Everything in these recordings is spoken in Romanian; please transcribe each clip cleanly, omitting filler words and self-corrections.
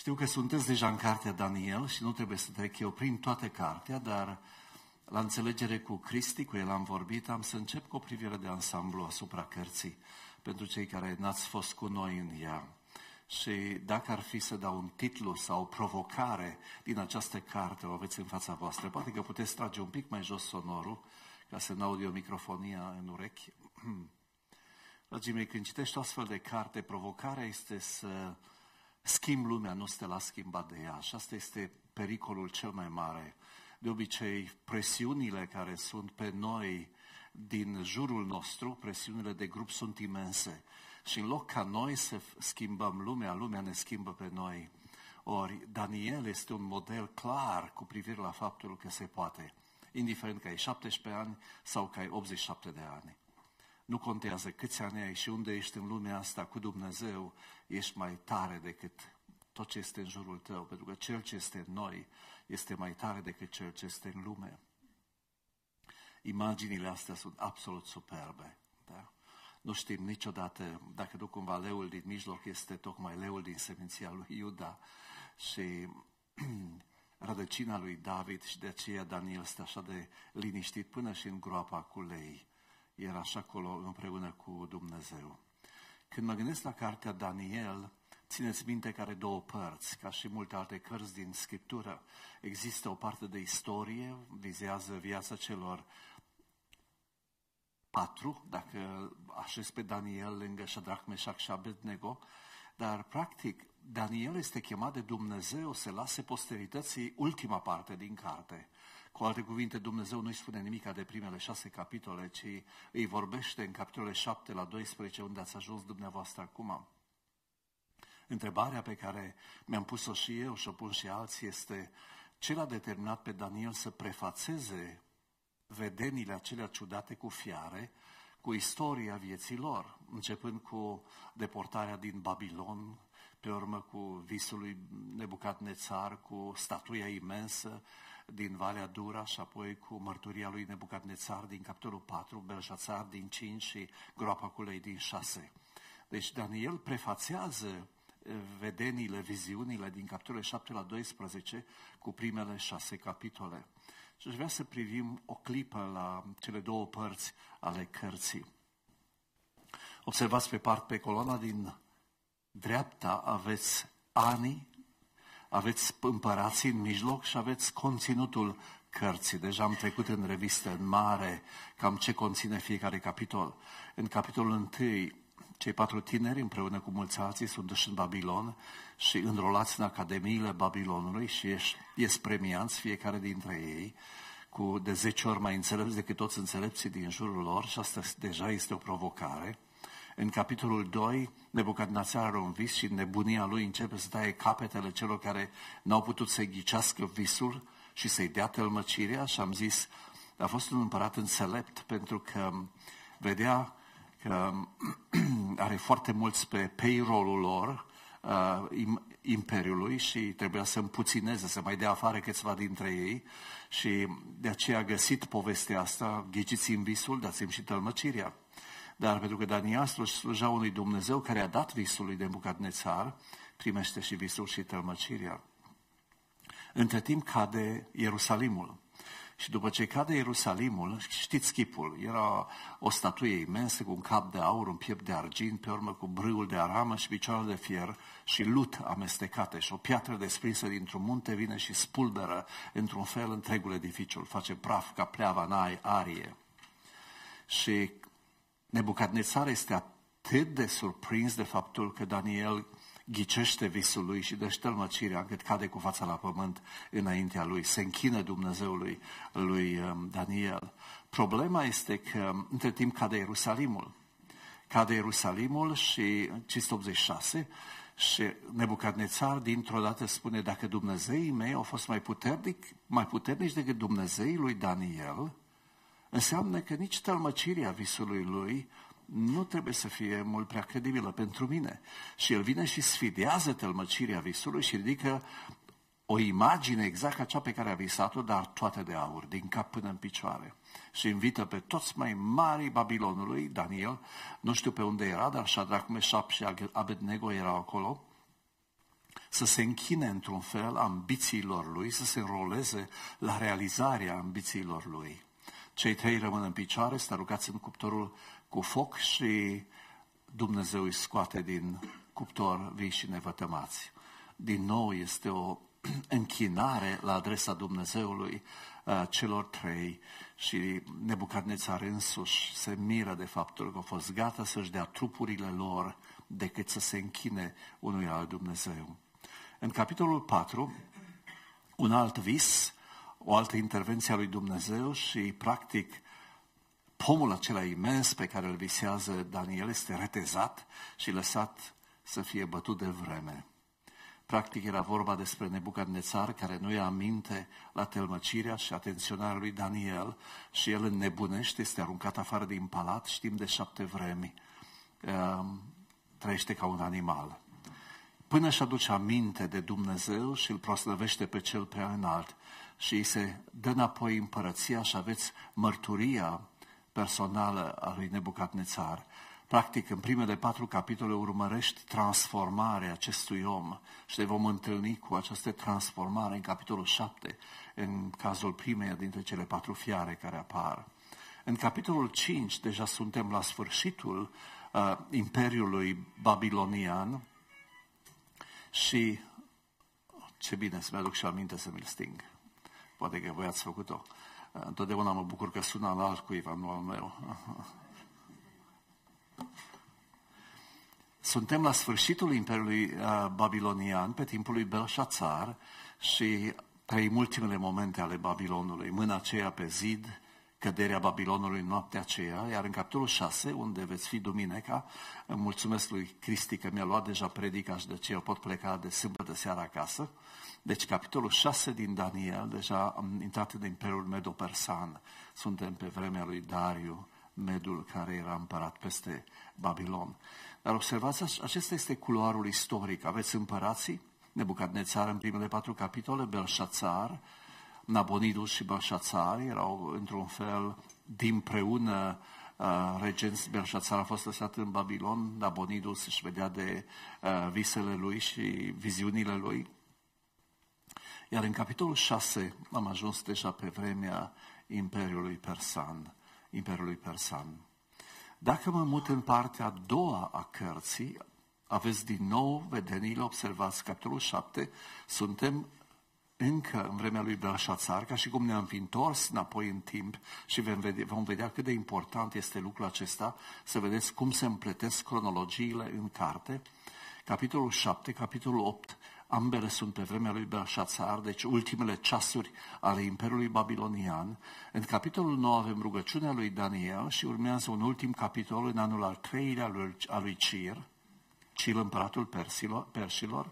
Știu că sunteți deja în cartea Daniel și nu trebuie să trec eu prin toată cartea, dar la înțelegere cu Cristi, cu el am vorbit, am să încep cu o privire de ansamblu asupra cărții, pentru cei care n-ați fost cu noi în ea. Și dacă ar fi să dau un titlu sau o provocare din această carte, o aveți în fața voastră, poate că puteți trage un pic mai jos sonorul, ca să n-aud eu microfonia în urechi. Dragii mei, când citești o astfel de carte, provocarea este să schimbi lumea, nu să te las schimbat de ea. Și asta este pericolul cel mai mare. De obicei, presiunile care sunt pe noi din jurul nostru, presiunile de grup sunt imense. Și în loc ca noi să schimbăm lumea, lumea ne schimbă pe noi. Ori Daniel este un model clar cu privire la faptul că se poate, indiferent că ai 17 ani sau că ai 87 de ani. Nu contează câți ani ai și unde ești în lumea asta cu Dumnezeu, ești mai tare decât tot ce este în jurul tău, pentru că cel ce este în noi este mai tare decât cel ce este în lume. Imaginile astea sunt absolut superbe. Da? Nu știm niciodată dacă nu cumva leul din mijloc este tocmai leul din seminția lui Iuda și rădăcina lui David și de aceea Daniel stă așa de liniștit până și în groapa cu lei. Era așa acolo împreună cu Dumnezeu. Când mă gândesc la cartea Daniel, țineți minte că are două părți, ca și multe alte cărți din Scriptură. Există o parte de istorie, vizează viața celor 4, dacă așezi pe Daniel lângă Șadrach, Meșac și Abednego, dar practic Daniel este chemat de Dumnezeu să lase posterității ultima parte din carte. Cu alte cuvinte, Dumnezeu nu-i spune nimic de primele 6 capitole, ci îi vorbește în capitolele 7 la 12, unde ați ajuns dumneavoastră acum. Întrebarea pe care mi-am pus-o și eu și o pun și alții este ce l-a determinat pe Daniel să prefațeze vedenile acelea ciudate cu fiare, cu istoria vieții lor, începând cu deportarea din Babilon, pe urmă cu visul lui Nebucadnețar, cu statuia imensă din Valea Dura și apoi cu mărturia lui Nebucadnețar din capitolul 4, Belșațar din 5 și groapa cu lei din 6. Deci Daniel prefațează vedeniile, viziunile din capitolele 7 la 12 cu primele 6 capitole. Și aș vrea să privim o clipă la cele două părți ale cărții. Observați pe coloana din dreapta aveți anii, aveți împărații în mijloc și aveți conținutul cărții. Deja am trecut în revistă, în mare, cam ce conține fiecare capitol. În capitolul 1, cei 4 tineri împreună cu mulți alții sunt duși în Babilon și înrolați în academiile Babilonului și ies premianți fiecare dintre ei cu de 10 ori mai înțelepți decât toți înțelepții din jurul lor și asta deja este o provocare. În capitolul 2, Nebucadnețar are un vis și nebunia lui începe să taie capetele celor care n-au putut să ghicească visul și să-i dea tălmăcirea și am zis, a fost un împărat înțelept pentru că vedea că are foarte mulți pe payroll-ul lor, imperiului și trebuia să împuțineze, să mai dea afară câțiva dintre ei și de aceea a găsit povestea asta, ghiciți-mi visul, dați-mi și tălmăcirea. Dar pentru că Daniel sluja unui Dumnezeu care a dat visul lui Nebucadnețar, primește și visul și tălmăcirea. Între timp cade Ierusalimul. Și după ce cade Ierusalimul, știți chipul, era o statuie imensă cu un cap de aur, un piept de argint, pe urmă cu brâul de aramă și picioarele de fier și lut amestecate și o piatră desprinsă dintr-un munte vine și spulberă într-un fel întregul edificiu, îl face praf ca pleava în arie. Și Nebucadnețar este atât de surprins de faptul că Daniel ghicește visul lui și dă tălmăcirea încât cade cu fața la pământ înaintea lui, se închină Dumnezeului lui Daniel. Problema este că între timp cade Ierusalimul. Cade Ierusalimul și 586 și Nebucadnețar dintr-o dată spune dacă Dumnezeii mei au fost mai puternici decât Dumnezeii lui Daniel, înseamnă că nici tălmăcirea visului lui nu trebuie să fie mult prea credibilă pentru mine. Și el vine și sfidează tălmăcirea visului și ridică o imagine exact ca cea pe care a visat-o, dar toate de aur, din cap până în picioare. Și invită pe toți mai mari Babilonului, Daniel, nu știu pe unde era, dar Șadrach, Meșac și Abednego erau acolo, să se închine într-un fel ambițiilor lui, să se înroleze la realizarea ambițiilor lui. Cei trei rămân în picioare, sunt aruncați în cuptorul cu foc și Dumnezeu îi scoate din cuptor vii și nevătămați. Din nou este o închinare la adresa Dumnezeului celor trei și Nebucadnețar însuși se miră de faptul că au fost gata să-și dea trupurile lor decât să se închine unui alt Dumnezeu. În capitolul 4, un alt vis, o altă intervenție a lui Dumnezeu și practic pomul acela imens pe care îl visează Daniel este retezat și lăsat să fie bătut de vreme. Practic era vorba despre Nebucadnețar care nu ia aminte la tălmăcirea și atenționarea lui Daniel și el înnebunește, este aruncat afară din palat și timp de 7 vremi trăiește ca un animal. Până își aduce aminte de Dumnezeu și îl proslăvește pe cel prea înalt și îi se dă înapoi împărăția și aveți mărturia personală a lui Nebucadnețar. Practic, în primele 4 capitole urmărești transformarea acestui om și ne vom întâlni cu această transformare în capitolul 7, în cazul primeia dintre cele 4 fiare care apar. În capitolul 5 deja suntem la sfârșitul Imperiului Babilonian și ce bine să-mi aduc și aminte să mi-l sting. Poate că voi ați făcut-o. Întotdeauna mă bucur că sună al altcuiva, nu al meu. Suntem la sfârșitul Imperiului Babilonian, pe timpul lui Belșațar și trăim ultimele momente ale Babilonului. Mâna aceea pe zid, căderea Babilonului noaptea aceea, iar în capitolul 6, unde veți fi duminica, îmi mulțumesc lui Cristi că mi-a luat deja predica și de aceea pot pleca de sâmbătă seara acasă. Deci capitolul 6 din Daniel, deja am intrat în Imperiul Medo-Persan. Suntem pe vremea lui Dariu, Medul, care era împărat peste Babilon. Dar observați, acesta este culoarul istoric. Aveți împărații, Nebucadnețar în primele 4 capitole, Belșațar, Nabonidus și Belșațar erau într-un fel dinpreună regenți. Belșațar a fost lăsat în Babilon, Nabonidus își vedea de visele lui și viziunile lui. Iar în capitolul 6 am ajuns deja pe vremea Imperiului Persan. Dacă mă mut în partea a doua a cărții, aveți din nou vedeniile, observați capitolul 7, suntem încă în vremea lui Belșațar, ca și cum ne-am fi întors înapoi în timp și vom vedea cât de important este lucrul acesta, să vedeți cum se împletesc cronologiile în carte. Capitolul 7, capitolul 8, ambele sunt pe vremea lui Belșațar, deci ultimele ceasuri ale Imperiului Babilonian. În capitolul 9 avem rugăciunea lui Daniel și urmează un ultim capitol în anul al 3-lea al lui Cir, împăratul persilor,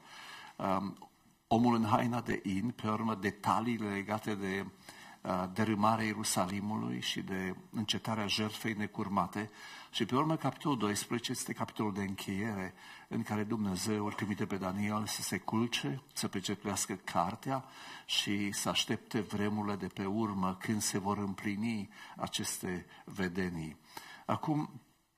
omul în haina de in, pe urmă detaliile legate de dărâmarea Ierusalimului și de încetarea jertfei necurmate. Și pe urmă, capitolul 12 este capitolul de încheiere în care Dumnezeu îl trimite pe Daniel să se culce, să pecetuiască cartea și să aștepte vremurile de pe urmă când se vor împlini aceste vedenii. Acum,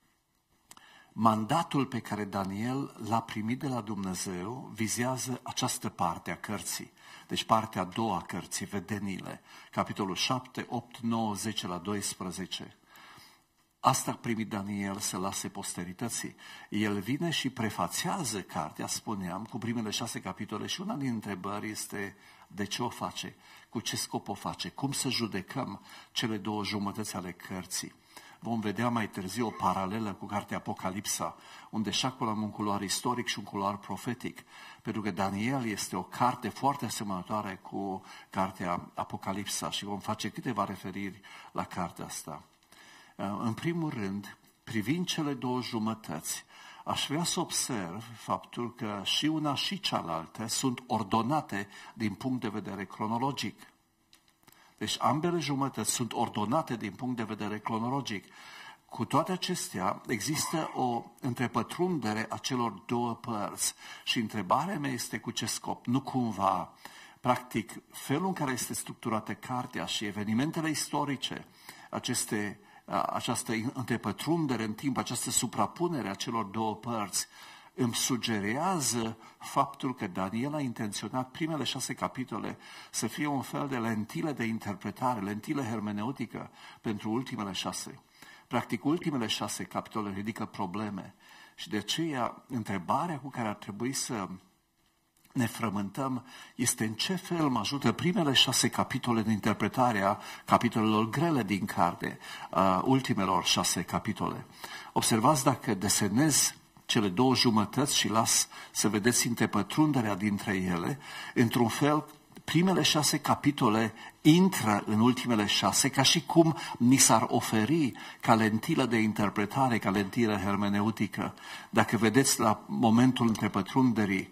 mandatul pe care Daniel l-a primit de la Dumnezeu vizează această parte a cărții. Deci partea a doua a cărții, vedeniile, capitolul 7, 8, 9, 10 la 12. Asta a primit Daniel să lase posterității. El vine și prefațează cartea, spuneam, cu primele 6 capitole și una din întrebări este de ce o face, cu ce scop o face, cum să judecăm cele 2 jumătăți ale cărții. Vom vedea mai târziu o paralelă cu cartea Apocalipsa, unde și acolo am un culoar istoric și un culoar profetic, pentru că Daniel este o carte foarte asemănătoare cu cartea Apocalipsa și vom face câteva referiri la cartea asta. În primul rând, privind cele 2 jumătăți, aș vrea să observ faptul că și una și cealaltă sunt ordonate din punct de vedere cronologic. Deci ambele jumătăți sunt ordonate din punct de vedere cronologic. Cu toate acestea, există o întrepătrundere a celor 2 părți și întrebarea mea este cu ce scop. Nu cumva, practic, felul în care este structurată cartea și evenimentele istorice, această întrepătrundere în timp, această suprapunere a celor 2 părți, îmi sugerează faptul că Daniel a intenționat primele 6 capitole să fie un fel de lentilă de interpretare, lentilă hermeneutică pentru ultimele 6. Practic, ultimele 6 capitole ridică probleme și de aceea întrebarea cu care ar trebui să ne frământăm este în ce fel mă ajută primele 6 capitole de interpretare a capitolelor grele din carte, ultimelor 6 capitole. Observați dacă desenez cele 2 jumătăți și las să vedeți interpătrunderea dintre ele, într-un fel, primele 6 capitole intră în ultimele 6 ca și cum ni s-ar oferi ca lentilă de interpretare, ca lentilă hermeneutică. Dacă vedeți la momentul întrepătrunderii,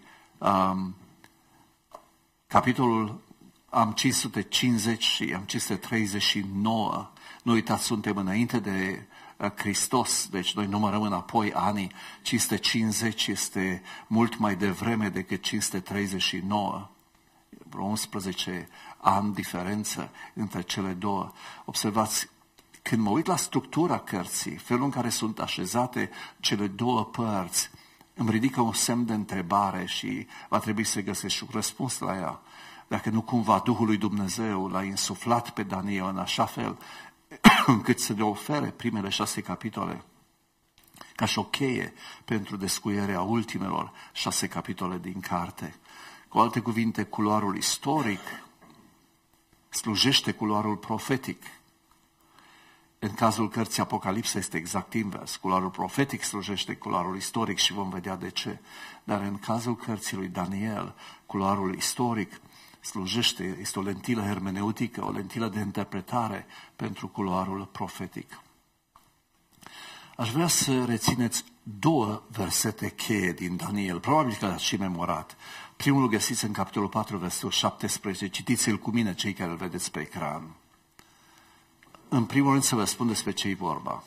capitolul am 550 și am 539, nu uitați, suntem înainte de Hristos, deci noi numărăm înapoi anii, 550 este mult mai devreme decât 539, vreo 11 ani diferență între cele 2. Observați, când mă uit la structura cărții, felul în care sunt așezate cele 2 părți, îmi ridică un semn de întrebare și va trebui să găsesc un răspuns la ea. Dacă nu cumva Duhul lui Dumnezeu l-a insuflat pe Daniel în așa fel încât să le ofere primele 6 capitole ca și o cheie pentru descuierea ultimelor 6 capitole din carte. Cu alte cuvinte, culoarul istoric slujește culoarul profetic. În cazul cărții Apocalipsa este exact invers. Culoarul profetic slujește culoarul istoric și vom vedea de ce. Dar în cazul cărții lui Daniel, culoarul istoric slujește, este o lentilă hermeneutică, o lentilă de interpretare pentru culoarul profetic. Aș vrea să rețineți 2 versete cheie din Daniel, probabil că l-ați și memorat. Primul găsiți în capitolul 4, versetul 17, citiți-l cu mine, cei care îl vedeți pe ecran. În primul rând să vă spun despre ce e vorba.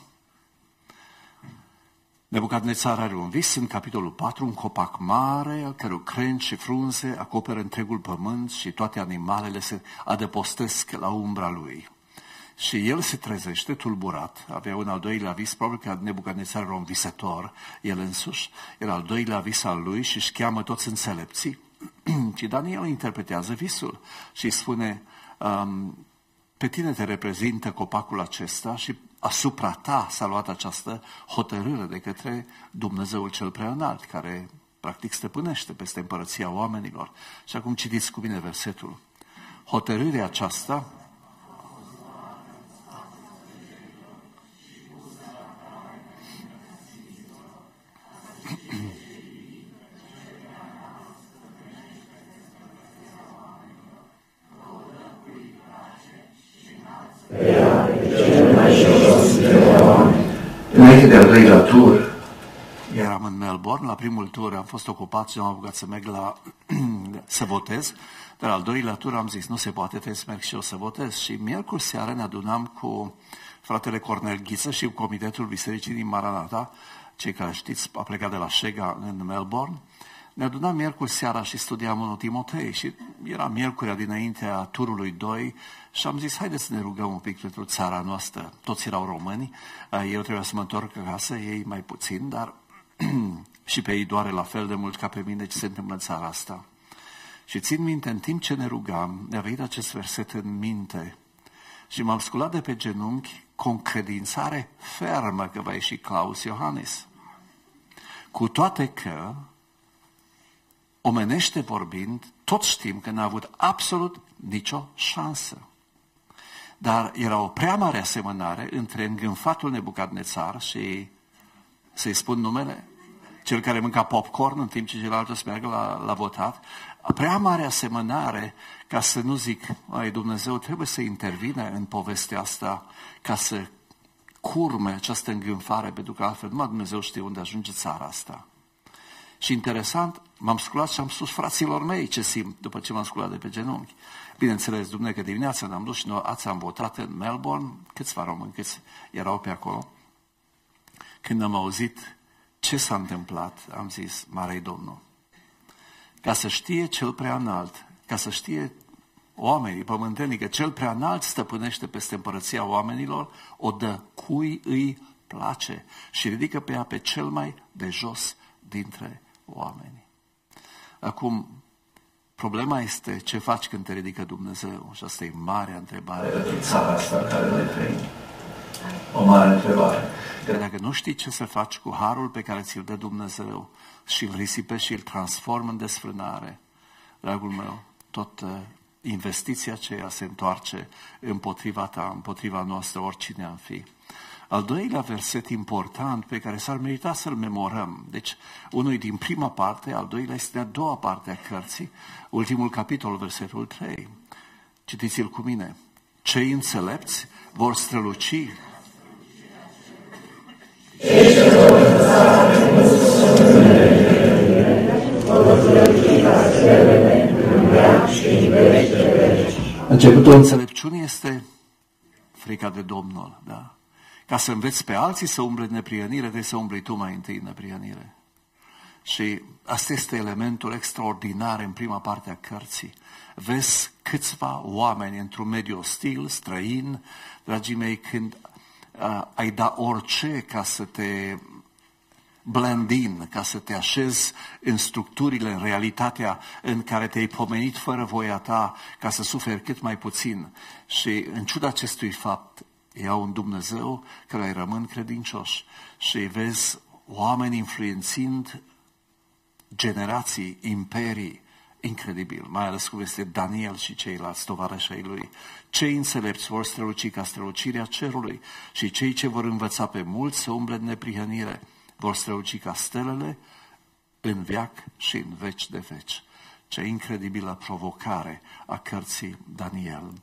Nebucadnețar are un vis în capitolul 4, un copac mare, al cărui crengi și frunze acoperă întregul pământ și toate animalele se adăpostesc la umbra lui. Și el se trezește tulburat, avea un al doilea vis, probabil că Nebucadnețar era un visător, el însuși, era al doilea vis al lui și își cheamă toți înțelepții. Și Daniel interpretează visul și îi spune, pe tine te reprezintă copacul acesta și asupra ta s-a luat această hotărâre de către Dumnezeul cel Preaînalt, care practic stăpânește peste împărăția oamenilor. Și acum citiți cu mine versetul. Hotărârea aceasta înainte de al doilea tur, eram în Melbourne, la primul tur am fost ocupat și am apucat să merg să votez, dar al doilea tur am zis, nu se poate, trebuie să merg și eu să votez. Și miercuri seara ne adunam cu fratele Cornel Ghiță și cu comitetul bisericii din Maranata, cei care știți, a plecat de la Shega în Melbourne. Ne adunam miercuri seara și studiam 1 Timotei și era miercurea dinaintea turului 2 și am zis, haideți să ne rugăm un pic pentru țara noastră. Toți erau români, eu trebuia să mă întorc acasă, ei mai puțin, dar și pe ei doare la fel de mult ca pe mine ce se întâmplă în țara asta. Și țin minte, în timp ce ne rugam, ne-a venit acest verset în minte și m-am sculat de pe genunchi cu o încredințare fermă că va ieși Claus Iohannis. Cu toate că, omenește vorbind, toți știm că n-a avut absolut nicio șansă. Dar era o prea mare asemănare între îngânfatul Nebucadnețar și, să-i spun numele, cel care mânca popcorn în timp ce celălalt să meargă la votat, prea mare asemănare ca să nu zic, Dumnezeu trebuie să intervine în povestea asta ca să curme această îngânfare, pentru că altfel numai Dumnezeu știe unde ajunge țara asta. Și interesant, m-am sculat și am spus fraților mei ce simt după ce m-am sculat de pe genunchi. Bineînțeles, duminică dimineața ne-am dus și noi am votat în Melbourne, câțiva români, câți erau pe acolo. Când am auzit ce s-a întâmplat, am zis, mare-i Domnul. Ca să știe cel Preaînalt, ca să știe oamenii pământenii că cel Preaînalt stăpânește peste împărăția oamenilor, o dă cui îi place și ridică pe ea pe cel mai de jos dintre oamenii. Acum, problema este ce faci când te ridică Dumnezeu. Și asta e marea întrebare pentru țara asta în care ne trăim. O mare întrebare. Că dacă nu știi ce să faci cu harul pe care ți-l dă Dumnezeu și îl risipești și îl transformă în desfrânare, dragul meu, tot investiția aceea se întoarce împotriva ta, împotriva noastră, oricine am fi. Al doilea verset important pe care s-ar merita să-l memorăm, deci unul din prima parte, al doilea este a doua parte a cărții, ultimul capitol, versetul 3. Citiți-l cu mine. Cei înțelepți vor străluci. Începutul înțelepciunii este frica de Domnul, da? Ca să înveți pe alții să umble în neprihănire, trebuie să umbli tu mai întâi în neprihănire. Și asta este elementul extraordinar în prima parte a cărții. Vezi câțiva oameni într-un mediu ostil, străin, dragii mei, când ai da orice ca să te blend in, ca să te așezi în structurile, în realitatea în care te-ai pomenit fără voia ta, ca să suferi cât mai puțin. Și în ciuda acestui fapt, iau un Dumnezeu care îi rămân credincioși și vezi oameni influențind generații, imperii, incredibil, mai ales cum este Daniel și ceilalți tovarășii lui. Cei înțelepți vor străluci ca strălucirea cerului și cei ce vor învăța pe mulți să umble în neprihănire vor străluci ca stelele în veac și în veci de veci. Ce incredibilă provocare a cărții Daniel.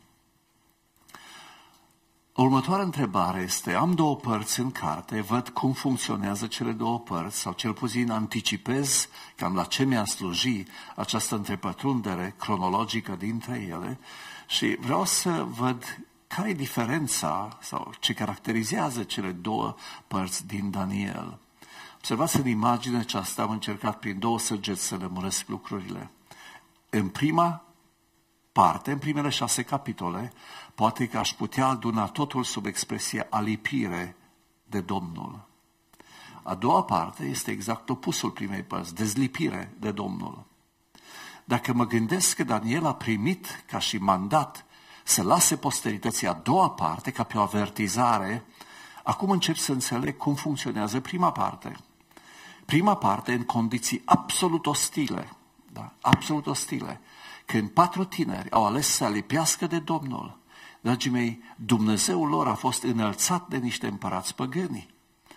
Următoarea întrebare este, am două părți în carte, văd cum funcționează cele două părți, sau cel puțin anticipez cam la ce mi-a slujit această întrepătrundere cronologică dintre ele și vreau să văd care e diferența sau ce caracterizează cele două părți din Daniel. Observați în imaginea aceasta, am încercat prin două săgeți să lămuresc lucrurile. În prima parte, în primele 6 capitole, poate că aș putea aduna totul sub expresia alipire de Domnul. A doua parte este exact opusul primei părți, dezlipire de Domnul. Dacă mă gândesc că Daniel a primit ca și mandat să lase posterității a doua parte ca pe o avertizare, acum încep să înțeleg cum funcționează prima parte. Prima parte în condiții absolut ostile, da? Absolut ostile. Când 4 tineri au ales să alipească de Domnul, dragii mei, Dumnezeul lor a fost înălțat de niște împărați păgâni.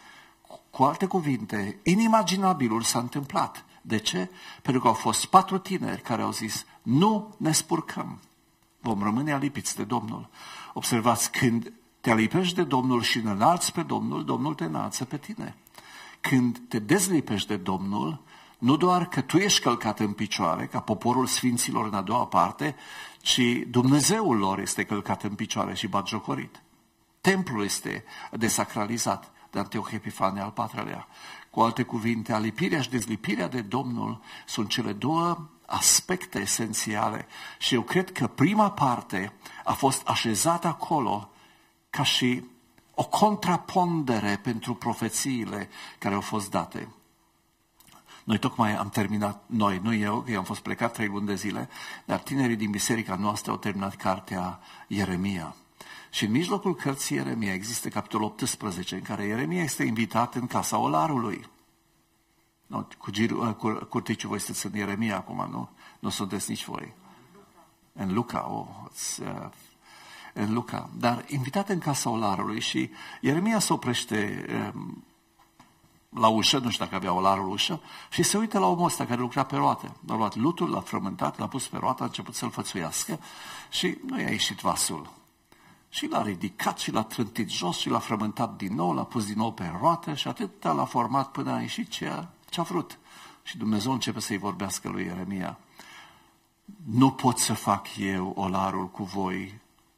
Cu alte cuvinte, inimaginabilul s-a întâmplat. De ce? Pentru că au fost 4 tineri care au zis, nu ne spurcăm, vom rămâne alipiți de Domnul. Observați, când te alipești de Domnul și înalți pe Domnul, Domnul te înalță pe tine. Când te dezlipești de Domnul, nu doar că tu ești călcat în picioare, ca poporul sfinților în a doua parte, ci Dumnezeul lor este călcat în picioare și batjocorit. Templul este desacralizat de Antioch Epifane al IV-lea. Cu alte cuvinte, alipirea și dezlipirea de Domnul sunt cele două aspecte esențiale și eu cred că prima parte a fost așezată acolo ca și o contrapondere pentru profețiile care au fost date. Noi tocmai am terminat, nu eu, că eu am fost plecat 3 luni de zile, dar tinerii din biserica noastră au terminat cartea Ieremia. Și în mijlocul cărții Ieremia există capitolul 18, în care Ieremia este invitat în casa olarului. Nu, Curticiu, voi sunteți în Ieremia acum, nu? Nu sunteți nici voi. În Luca, în Luca. Dar invitat în casa olarului și Ieremia se oprește la ușă, nu știu dacă avea olarul ușă, și se uită la omul ăsta care lucra pe roată. L-a luat lutul, l-a frământat, l-a pus pe roată, a început să-l fățuiască și nu i-a ieșit vasul. Și l-a ridicat și l-a trântit jos și l-a frământat din nou, l-a pus din nou pe roată și atât l-a format până a ieșit ce-a vrut. Și Dumnezeu începe să-i vorbească lui Ieremia. Nu pot să fac eu olarul cu voi.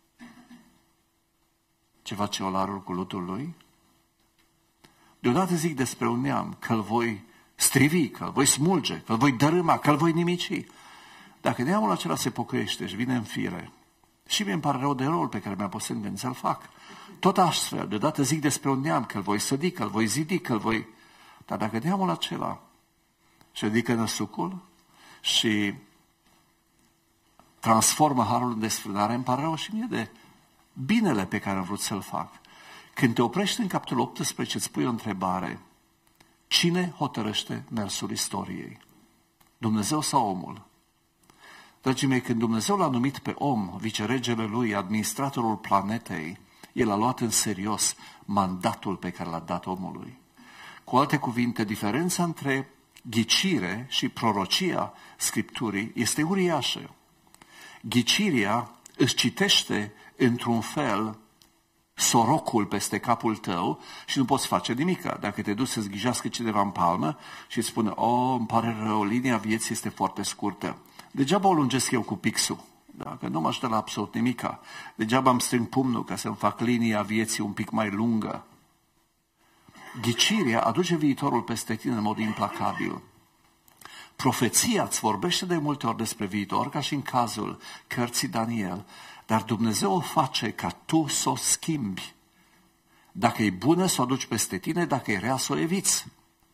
Ce face olarul cu lutul lui? Deodată zic despre un neam că îl voi strivi, că îl voi smulge, că îl voi dărâma, că îl voi nimici. Dacă neamul acela se pocăiește și vine în fire, și mi-mi pare rău de răul pe care mi-a pus în gând să-l fac. Tot astfel, deodată zic despre un neam că îl voi sădi, că îl voi zidi, că îl voi... Dar dacă neamul acela și ridică năsucul și transformă harul în desfrânare, îmi pare rău și mie de binele pe care am vrut să-l fac. Când te oprești în capitolul 18, îți pui o întrebare. Cine hotărăște mersul istoriei? Dumnezeu sau omul? Dragii mei, când Dumnezeu l-a numit pe om, viceregele lui, administratorul planetei, el a luat în serios mandatul pe care l-a dat omului. Cu alte cuvinte, diferența între ghicire și prorocia Scripturii este uriașă. Ghicirea își citește într-un fel sorocul peste capul tău și nu poți face nimic. Dacă te duci să-ți ghijească cineva în palmă și îți spune, îmi pare rău, linia vieții este foarte scurtă. Degeaba o lungesc eu cu pixul, că nu mă ajută la absolut nimica. Degeaba îmi strâng pumnul ca să-mi fac linia vieții un pic mai lungă. Ghicirea aduce viitorul peste tine în mod implacabil. Profeția îți vorbește de multe ori despre viitor, ca și în cazul cărții Daniel, dar Dumnezeu o face ca tu să o schimbi. Dacă e bună, să o aduci peste tine, dacă e rea, să o eviți.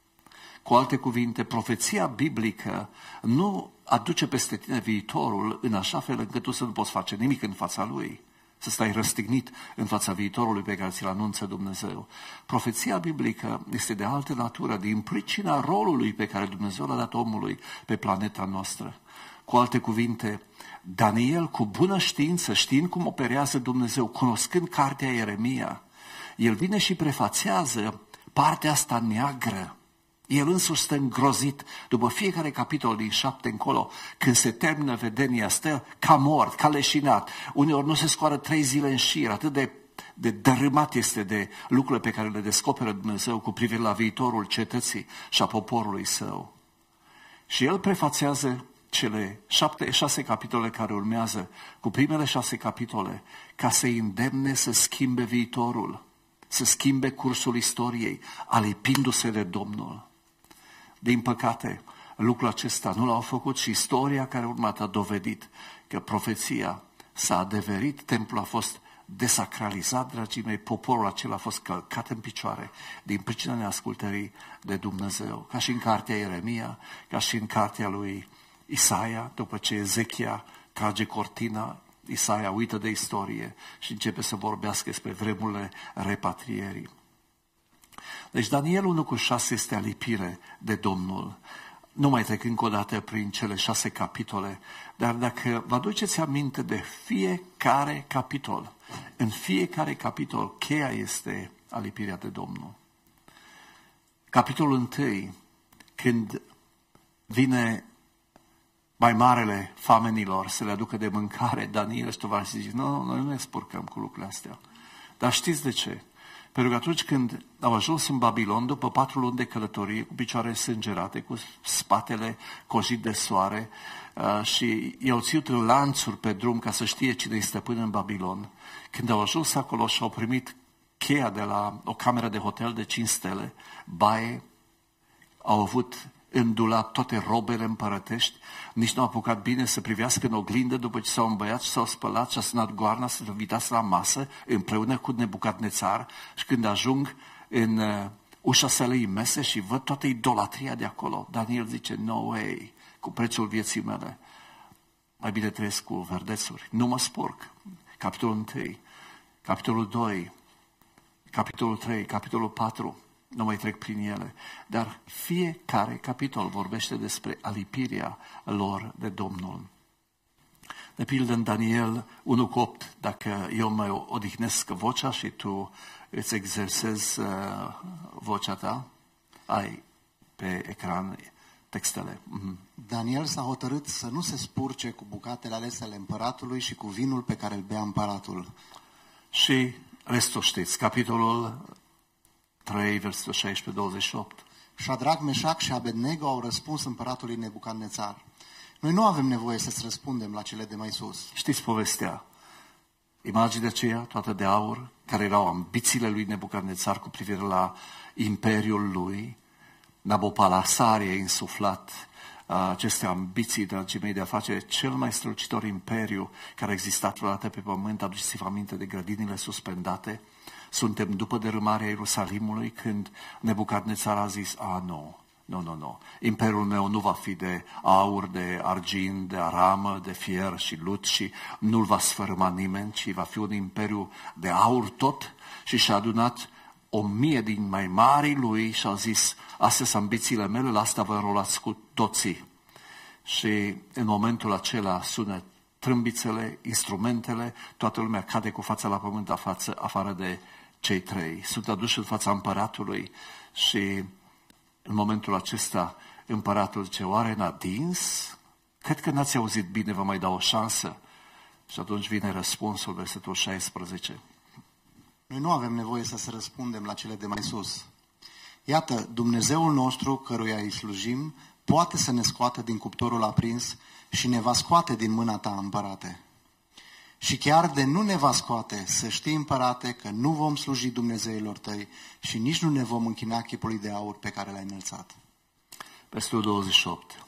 Cu alte cuvinte, profeția biblică nu aduce peste tine viitorul în așa fel încât tu să nu poți face nimic în fața lui, să stai răstignit în fața viitorului pe care ți-l anunță Dumnezeu. Profeția biblică este de altă natură, din pricina rolului pe care Dumnezeu l-a dat omului pe planeta noastră. Cu alte cuvinte, Daniel, cu bună știință, știind cum operează Dumnezeu, cunoscând cartea Ieremia, el vine și prefațează partea asta neagră. El însuși stă îngrozit după fiecare capitol din 7 încolo, când se termină vedenia, stă ca mort, ca leșinat. Uneori nu se scoară 3 zile în șir, atât de dărâmat este de lucrurile pe care le descoperă Dumnezeu cu privire la viitorul cetății și a poporului său. Și el prefațează cele 6 capitole care urmează cu primele 6 capitole ca să-i îndemne să schimbe viitorul, să schimbe cursul istoriei, alipindu-se de Domnul. Din păcate, lucrul acesta nu l-au făcut și istoria care a urmat a dovedit că profeția s-a adeverit, templul a fost desacralizat, dragii mei, poporul acela a fost călcat în picioare din pricina neascultării de Dumnezeu. Ca și în cartea Ieremia, ca și în cartea lui Isaia, după ce Ezechia trage cortina, Isaia uită de istorie și începe să vorbească despre vremurile repatrierii. Deci Daniel 1:6 este alipire de Domnul. Nu mai trec încă o dată prin cele 6 capitole, dar dacă vă aduceți aminte de fiecare capitol, în fiecare capitol cheia este alipirea de Domnul. Capitolul 1, când vine mai marele famenilor să le aducă de mâncare, Daniel și tovarășii zic, nu, noi nu ne spurcăm cu lucrurile astea. Dar știți de ce? Pentru că atunci când au ajuns în Babilon, după 4 luni de călătorie, cu picioare sângerate, cu spatele cojit de soare, și i-au ținut în lanțuri pe drum ca să știe cine îi stăpân în Babilon, când au ajuns acolo și au primit cheia de la o cameră de hotel de 5 stele, baie, au avut în dulap toate robele împărătești, nici nu au apucat bine să privească în oglindă după ce s-au îmbăiat și s-au spălat și a sunat goarna să le invitați la masă împreună cu Nebucadnețar și când ajung în ușa sălii mese și văd toată idolatria de acolo, Daniel zice, no way, cu prețul vieții mele, mai bine trăiesc cu verdețuri, nu mă spurc. Capitolul 1, capitolul 2, capitolul 3, capitolul 4, nu mai trec prin ele, dar fiecare capitol vorbește despre alipirea lor de Domnul. De pildă în Daniel 1:8, dacă eu mă odihnesc vocea și tu îți exersezi vocea ta, ai pe ecran textele. Daniel s-a hotărât să nu se spurce cu bucatele alese ale împăratului și cu vinul pe care îl bea împăratul. Și restul știți, capitolul 3, versetul 16-28. Șadrac, Meșac și Abednego au răspuns împăratului Nebucadnețar. Noi nu avem nevoie să-ți răspundem la cele de mai sus. Știți povestea? Imaginea aceea, toată de aur, care erau ambițiile lui Nebucadnețar cu privire la imperiul lui. Nabopolassar i-a insuflat aceste ambiții, dragii mei, de a face cel mai strălucitor imperiu care a existat vreodată pe pământ. Aduceți-vă aminte de grădinile suspendate. Suntem după dărâmarea Ierusalimului când Nebucadnețar a zis, nu, Nu. Imperiul meu nu va fi de aur, de argint, de aramă, de fier și lut și nu-l va sfărâma nimeni, ci va fi un imperiu de aur tot. Și și-a adunat 1000 din mai marii lui și a zis, astea sunt ambițiile mele, la asta vă înrolați cu toții. Și în momentul acela sună trâmbițele, instrumentele, toată lumea cade cu fața la pământ afară de cei 3. Sunt aduși în fața împăratului și în momentul acesta împăratul zice, oare n-a dins? Cred că n-ați auzit bine, vă mai dau o șansă. Și atunci vine răspunsul, versetul 16. Noi nu avem nevoie să răspundem la cele de mai sus. Iată, Dumnezeul nostru, căruia îi slujim, poate să ne scoată din cuptorul aprins și ne va scoate din mâna ta, împărate. Și chiar de nu ne va scoate, să știi, împărate, că nu vom sluji Dumnezeilor tăi și nici nu ne vom închina chipului de aur pe care l-ai înălțat. Versetul 28.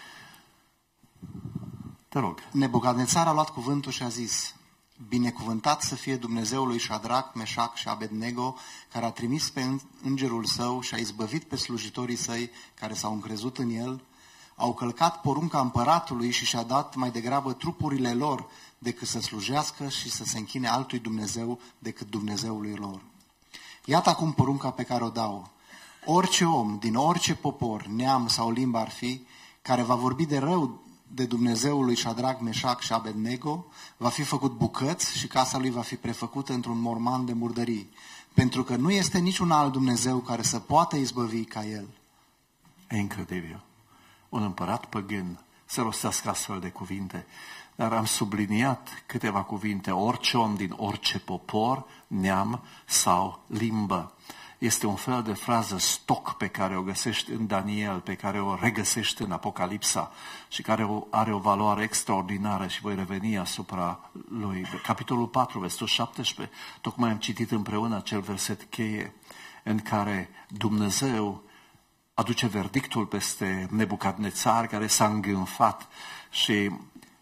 Te rog. Nebucadnețar a luat cuvântul și a zis, binecuvântat să fie Dumnezeul lui Șadrac, Meșac și Abednego, care a trimis pe îngerul său și a izbăvit pe slujitorii săi care s-au încrezut în el, au călcat porunca împăratului și și-a dat mai degrabă trupurile lor decât să slujească și să se închine altui Dumnezeu decât Dumnezeului lor. Iată acum porunca pe care o dau. Orice om din orice popor, neam sau limbă ar fi, care va vorbi de rău de Dumnezeul lui Șadrac, Meșac și Abednego, va fi făcut bucăți și casa lui va fi prefăcută într-un morman de murdării, pentru că nu este niciun alt Dumnezeu care să poată izbăvi ca el. E incredibil. Un împărat păgân să rostească astfel de cuvinte, dar am subliniat câteva cuvinte, orice om din orice popor, neam sau limbă. Este un fel de frază stoc pe care o găsești în Daniel, pe care o regăsești în Apocalipsa și care are o valoare extraordinară și voi reveni asupra lui. Capitolul 4, versetul 17, tocmai am citit împreună acel verset cheie în care Dumnezeu aduce verdictul peste Nebucadnețar care s-a îngânfat și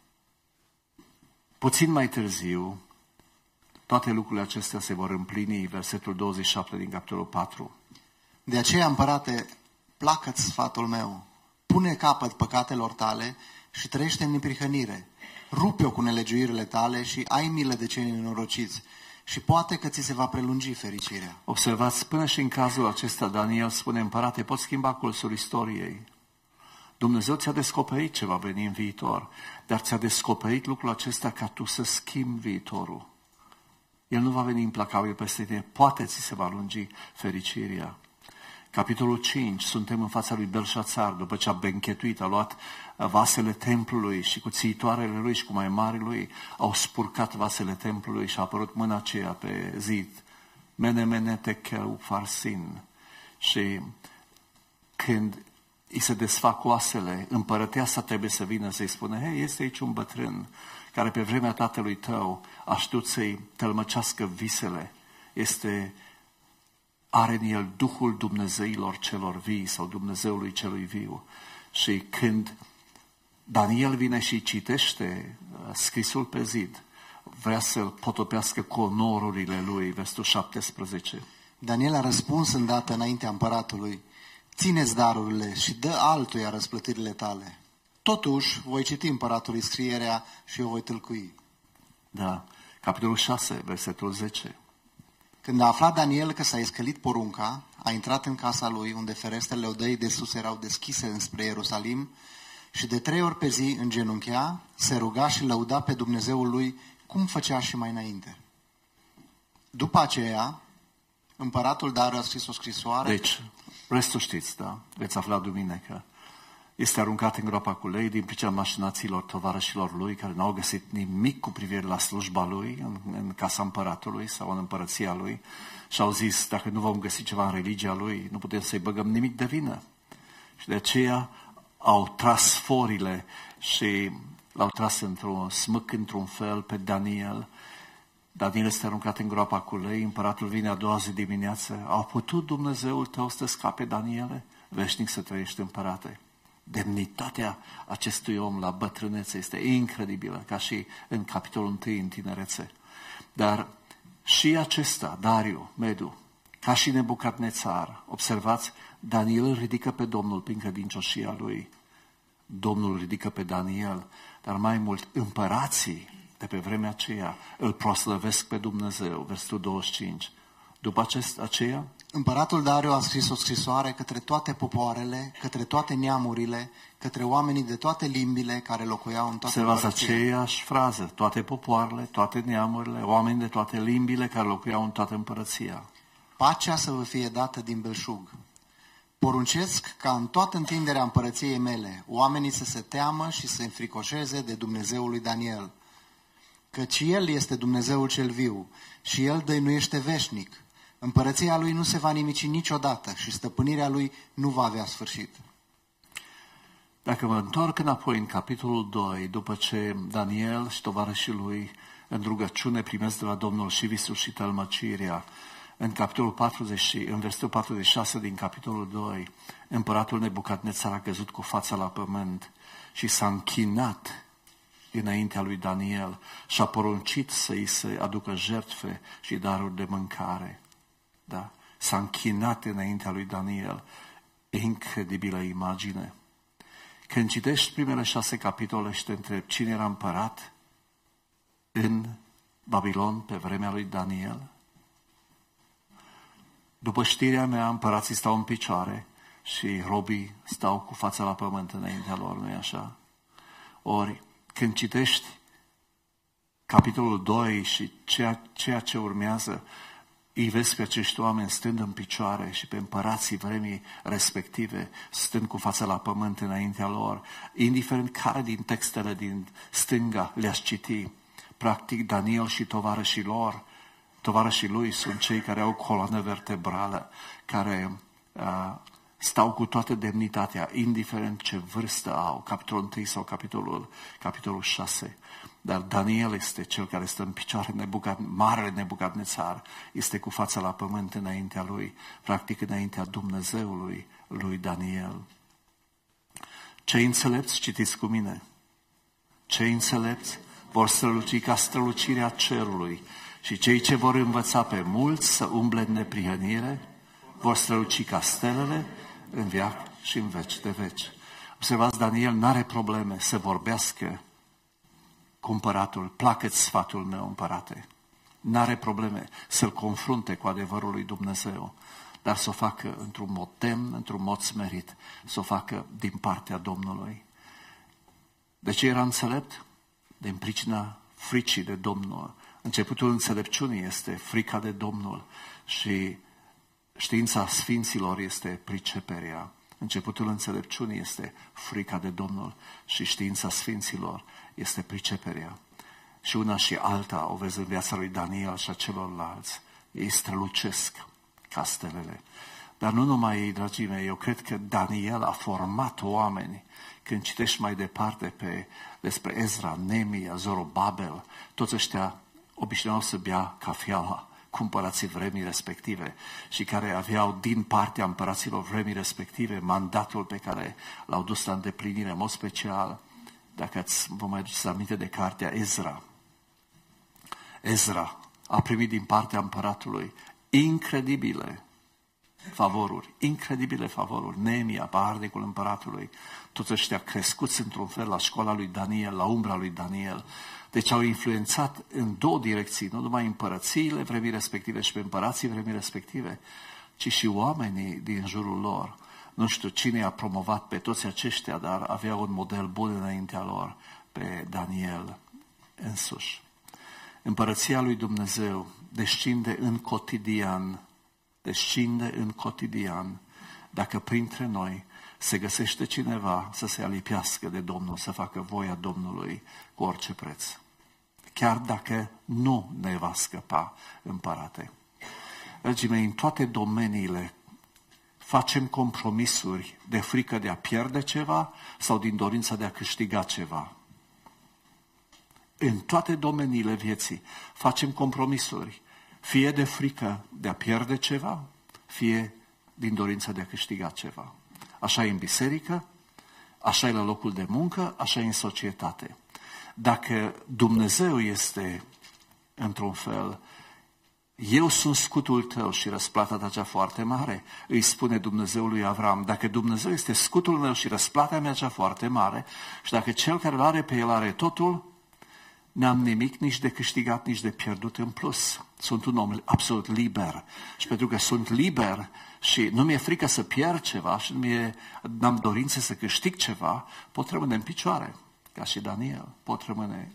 puțin mai târziu toate lucrurile acestea se vor împlini, versetul 27 din capitolul 4. De aceea, împărate, placă-ți sfatul meu, pune capăt păcatelor tale și trăiește în neprihănire. Rupe-o cu nelegiuirile tale și ai milă de cei nenorociți și poate că ți se va prelungi fericirea. Observați, până și în cazul acesta, Daniel spune, împărate, poți schimba cursul istoriei. Dumnezeu ți-a descoperit ce va veni în viitor, dar ți-a descoperit lucrul acesta ca tu să schimbi viitorul. El nu va veni implacabil peste tine, poate ți se va lungi fericirea. Capitolul 5, suntem în fața lui Belșațar, după ce a benchetuit, a luat vasele templului și cu țiitoarele lui și cu mai mari lui, au spurcat vasele templului și a apărut mâna aceea pe zid. Mene, mene, tekel, farsin. Și când îi se desfac oasele, împărăteasa trebuie să vină să-i spună, hei, este aici un bătrân care pe vremea tatălui tău a știut să-i tălmăcească visele, are în el Duhul Dumnezeilor celor vii sau Dumnezeului celui viu. Și când Daniel vine și citește scrisul pe zid, vrea să-l potopească cu onorurile lui, versetul 17. Daniel a răspuns îndată înaintea împăratului, ține-ți darurile și dă altuia răsplătirile tale. Totuși, voi citi împăratului scrierea și o voi tâlcui. Da, capitolul 6, versetul 10. Când a aflat Daniel că s-a iscălit porunca, a intrat în casa lui, unde ferestrele odăii de sus erau deschise înspre Ierusalim, și de 3 ori pe zi îngenunchea, se ruga și lăuda pe Dumnezeul lui, cum făcea și mai înainte. După aceea, împăratul Dariu a scris o scrisoare. Deci, restul știți, da? Veți afla duminică. Este aruncat în groapa cu lei din pricina mașinațiilor tovarășilor lui, care n-au găsit nimic cu privire la slujba lui în casa împăratului sau în împărăția lui și au zis, dacă nu vom găsi ceva în religia lui, nu putem să-i băgăm nimic de vină. Și de aceea au tras forile și l-au tras într-un smâc, într-un fel, pe Daniel. Daniel este aruncat în groapa cu lei, împăratul vine a doua zi dimineață. Au putut Dumnezeul tău să scape, Daniele? Veșnic să trăiești, împărate. Demnitatea acestui om la bătrânețe este incredibilă, ca și în capitolul 1 în tinerețe. Dar și acesta, Dariu, Medu, Ca și Nebucadnețar, observați, Daniel îl ridică pe Domnul prin credincioșia lui. Domnul îl ridică pe Daniel, dar mai mult, împărații de pe vremea aceea îl proslăvesc pe Dumnezeu, versetul 25. După aceea, Împăratul Dario a scris o scrisoare către toate popoarele, către toate neamurile, către oamenii de toate limbile care locuiau în toate observați împărăția. aceeași frază, toate popoarele, toate neamurile, oameni de toate limbile care locuiau în toată împărăția. Pacea să vă fie dată din belșug. Poruncesc ca în toată întinderea împărăției mele, oamenii să se teamă și să se înfricoșeze de Dumnezeul lui Daniel, căci El este Dumnezeul cel viu și El dăinuiește veșnic. Împărăția Lui nu se va nimici niciodată și stăpânirea Lui nu va avea sfârșit. Dacă mă întorc înapoi în capitolul 2, după ce Daniel și tovarășii lui în rugăciune primesc de la Domnul și visul și tălmăcirea, în capitolul 40, în versetul 46 din capitolul 2, împăratul Nebucadnețar a căzut cu fața la pământ și s-a închinat înaintea lui Daniel și a poruncit să îi se aducă jertfe și daruri de mâncare. Da? S-a închinat înaintea lui Daniel. Incredibilă imagine. Când citești primele 6 capitole și te întrebi cine era împărat în Babilon pe vremea lui Daniel, după știrea mea, împărații stau în picioare și robii stau cu fața la pământ înaintea lor, nu-i așa? Ori, când citești capitolul 2 și ceea ce urmează, îi vezi pe acești oameni stând în picioare și pe împărații vremii respective, stând cu fața la pământ înaintea lor, indiferent care din textele din stânga le-aș citi, practic Daniel și tovarășii lui sunt cei care au coloană vertebrală, care stau cu toată demnitatea, indiferent ce vârstă au, capitolul 1 sau capitolul 6. Dar Daniel este cel care stă în picioare, marele Nebucadnețar, este cu fața la pământ înaintea lui, practic înaintea Dumnezeului lui Daniel. Cei înțelepți, citiți cu mine, cei înțelepți vor străluci ca strălucirea cerului și cei ce vor învăța pe mulți să umble în neprihănire vor străluci ca stelele în veac și în veci de veci. Observați, Daniel n-are probleme să vorbească cu împăratul, placă-ți sfatul meu, împărate. N-are probleme să-l confrunte cu adevărul lui Dumnezeu, dar să o facă într-un mod demn, într-un mod smerit, să o facă din partea Domnului. De ce era înțelept? Din pricina fricii de Domnul. Începutul înțelepciunii este frica de Domnul și știința sfinților este priceperea. Începutul înțelepciunii este frica de Domnul și știința sfinților este priceperea. Și una și alta o vezi în viața lui Daniel și a celorlalți. Ei strălucesc ca stelele. Dar nu numai ei, dragii mei, eu cred că Daniel a format oameni. Când citești mai departe despre Ezra, Nemia, Zorobabel, toți ăștia obișnuiau să bea cafeaua cu împărații vremii respective și care aveau din partea împăraților vremii respective mandatul pe care l-au dus la îndeplinire, în mod special, dacă vă mai aduceți aminte de cartea Ezra. Ezra a primit din partea împăratului incredibile favoruri. Neemia, paharnicul împăratului, toți ăștia crescuți într-un fel la școala lui Daniel, la umbra lui Daniel. Deci au influențat în două direcții, nu numai împărățiile vremii respective și pe împărații vremii respective, ci și oamenii din jurul lor. Nu știu cine a promovat pe toți aceștia, dar avea un model bun înaintea lor, pe Daniel însuși. Împărăția lui Dumnezeu descinde în cotidian, dacă printre noi se găsește cineva să se alipiască de Domnul, să facă voia Domnului cu orice preț. Chiar dacă nu ne va scăpa, împărate. Dragii mei, în toate domeniile facem compromisuri de frică de a pierde ceva sau din dorința de a câștiga ceva. În toate domeniile vieții facem compromisuri, fie de frică de a pierde ceva, fie din dorința de a câștiga ceva. Așa e în biserică, așa e la locul de muncă, așa e în societate. Dacă Dumnezeu este, într-un fel, eu sunt scutul tău și răsplata ta cea foarte mare, îi spune Dumnezeul lui Avram. Dacă Dumnezeu este scutul meu și răsplata mea cea foarte mare, și dacă cel care îl are pe el are totul, n-am nimic nici de câștigat, nici de pierdut în plus. Sunt un om absolut liber. Și pentru că sunt liber și nu mi-e frică să pierd ceva și n-am dorință să câștig ceva, pot rămâne în picioare, ca și Daniel. Pot rămâne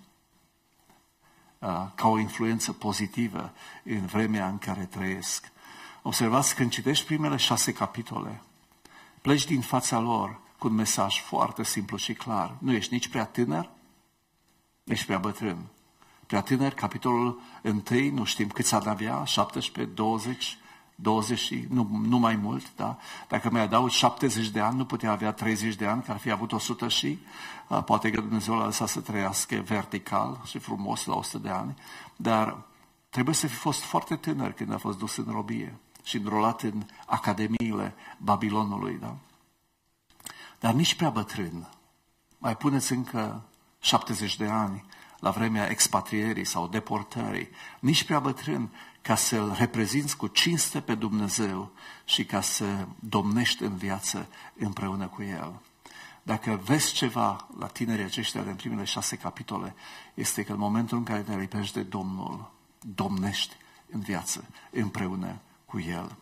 ca o influență pozitivă în vremea în care trăiesc. Observați, când citești primele 6 capitole, pleci din fața lor cu un mesaj foarte simplu și clar. Nu ești nici prea tânăr, nici prea bătrân. Prea tânăr, capitolul 1, nu știm câți ar avea, 17, 20, nu mai mult, da? Dacă mai adaugi 70 de ani, nu putea avea 30 de ani, că ar fi avut 100 și poate că Dumnezeu l-a lăsat să trăiască vertical și frumos la 100 de ani, dar trebuie să fi fost foarte tânăr când a fost dus în robie și înrolat în academiile Babilonului, da? Dar nici prea bătrân. Mai puneți încă 70 de ani la vremea expatrierii sau deportării, nici prea bătrân, ca să-L reprezinți cu cinste pe Dumnezeu și ca să domnești în viață împreună cu El. Dacă vezi ceva la tinerii aceștia din primele 6 capitole, este că în momentul în care te lipești de Domnul, domnești în viață împreună cu El.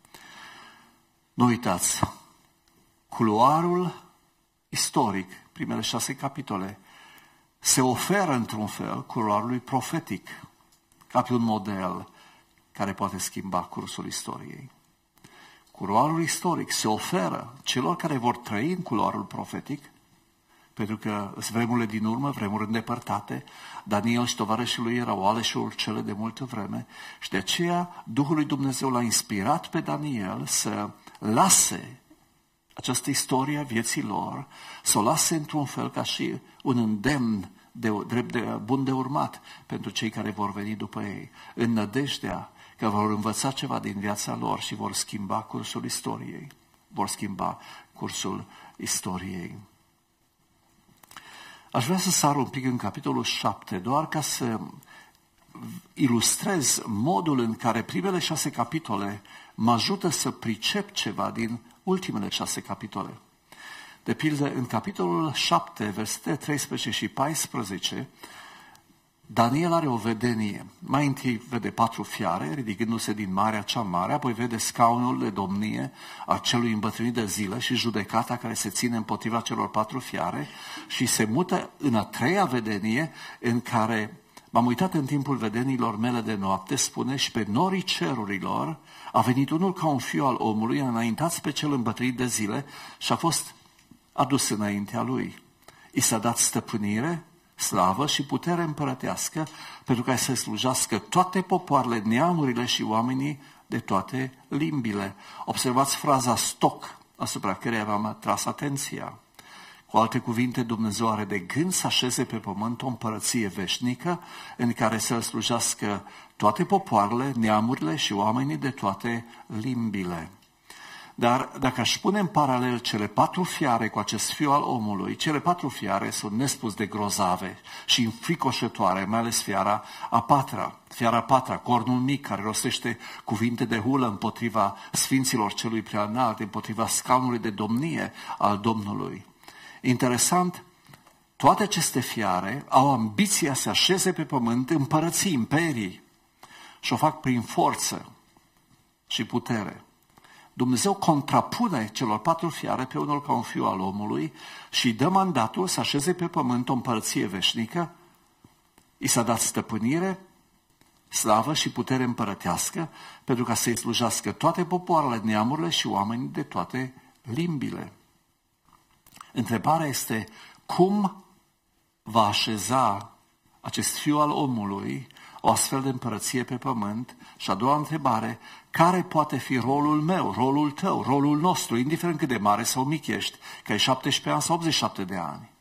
Nu uitați, culoarul istoric, primele 6 capitole, se oferă într-un fel culoarului profetic, ca pe un model care poate schimba cursul istoriei. Culoarul istoric se oferă celor care vor trăi în culoarul profetic, pentru că sunt vremurile din urmă, vremuri îndepărtate. Daniel și tovarășii lui erau aleșuri cele de multă vreme și de aceea Duhul lui Dumnezeu l-a inspirat pe Daniel să lase această istorie a vieții lor, să o lase într-un fel ca și un îndemn bun de urmat pentru cei care vor veni după ei, în nădejdea că vor învăța ceva din viața lor și vor schimba cursul istoriei. Vor schimba cursul istoriei. Aș vrea să sar un pic în capitolul 7, doar ca să ilustrez modul în care primele 6 capitole mă ajută să pricep ceva din ultimele 6 capitole. De pildă, în capitolul 7, versetele 13 și 14, Daniel are o vedenie. Mai întâi vede 4 fiare, ridicându-se din marea cea mare, apoi vede scaunul de domnie a celui îmbătrânit de zile și judecata care se ține împotriva celor 4 fiare și se mută în a 3-a vedenie în care m-am uitat în timpul vedeniilor mele de noapte, spune, și pe norii cerurilor a venit unul ca un fiu al omului, a înaintat pe cel îmbătrânit de zile și a fost adus înaintea lui. I s-a dat stăpânire, slavă și putere împărătească pentru ca să slujească toate popoarele, neamurile și oamenii de toate limbile. Observați fraza stoc, asupra căreia v-am atras atenția. Cu alte cuvinte, Dumnezeu are de gând să așeze pe pământ o împărăție veșnică în care să slujească toate popoarele, neamurile și oamenii de toate limbile. Dar dacă aș pune în paralel cele 4 fiare cu acest fiu al omului, cele 4 fiare sunt nespus de grozave și înfricoșătoare, mai ales fiara a 4-a. Fiara a 4-a, cornul mic, care rostește cuvinte de hulă împotriva sfinților celui preanalt, împotriva scaunului de domnie al Domnului. Interesant, toate aceste fiare au ambiția să așeze pe pământ împărății, imperii și o fac prin forță și putere. Dumnezeu contrapune celor 4 fiare pe unul ca un fiu al omului și dă mandatul să așeze pe pământ o împărăție veșnică. I s-a dat stăpânire, slavă și putere împărătească pentru ca să-i slujească toate popoarele, neamurile și oamenii de toate limbile. Întrebarea este cum va așeza acest fiu al omului o astfel de împărăție pe pământ? Și a doua întrebare, care poate fi rolul meu, rolul tău, rolul nostru, indiferent cât de mare sau mic ești, că ai 17 ani sau 87 de ani?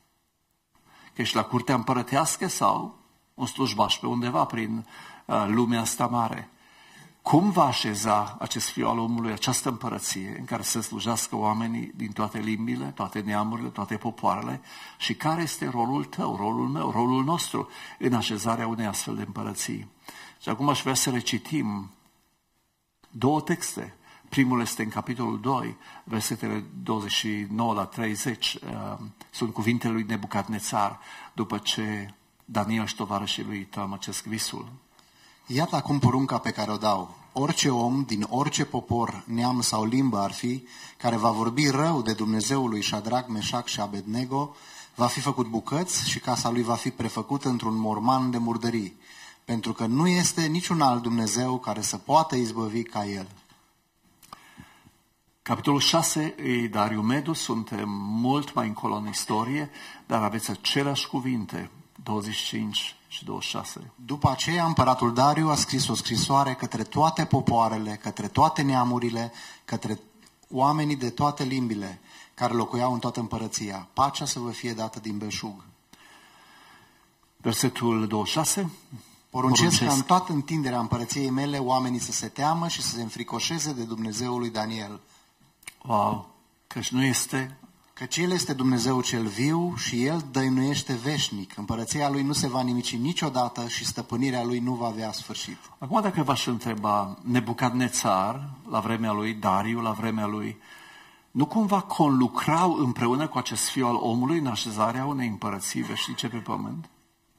Că ești la curtea împărătească sau un slujbaș pe undeva prin lumea asta mare? Cum va așeza acest fiu al omului această împărăție în care să slujească oamenii din toate limbile, toate neamurile, toate popoarele? Și care este rolul tău, rolul meu, rolul nostru în așezarea unei astfel de împărății? Și acum aș vrea să recitim două texte. Primul este în capitolul 2, versetele 29 la 30. Sunt cuvintele lui Nebucadnețar după ce Daniel și tovarășii lui tălmăcesc visul. Iată acum porunca pe care o dau. Orice om din orice popor, neam sau limbă ar fi, care va vorbi rău de Dumnezeul lui Șadrac, Meșac și Abednego, va fi făcut bucăți și casa lui va fi prefăcută într-un morman de murdării, pentru că nu este niciun alt Dumnezeu care să poată izbăvi ca el. Capitolul 6 e Dariu Medu, suntem mult mai încolo în istorie, dar aveți aceleași cuvinte, 25 și 26. După aceea, împăratul Dariu a scris o scrisoare către toate popoarele, către toate neamurile, către oamenii de toate limbile care locuiau în toată împărăția. Pacea să vă fie dată din belșug. Versetul 26. Poruncesc ca în toată întinderea împărăției mele oamenii să se teamă și să se înfricoșeze de Dumnezeul lui Daniel. Wow, căci nu este... Căci El este Dumnezeu cel viu și El dăinuiește veșnic. Împărăția Lui nu se va nimici niciodată și stăpânirea Lui nu va avea sfârșit. Acum dacă v-aș întreba, Nebucadnețar, la vremea lui, Dariu, la vremea lui, nu cumva conlucrau împreună cu acest fiu al omului în așezarea unei împărății veșnice pe pământ?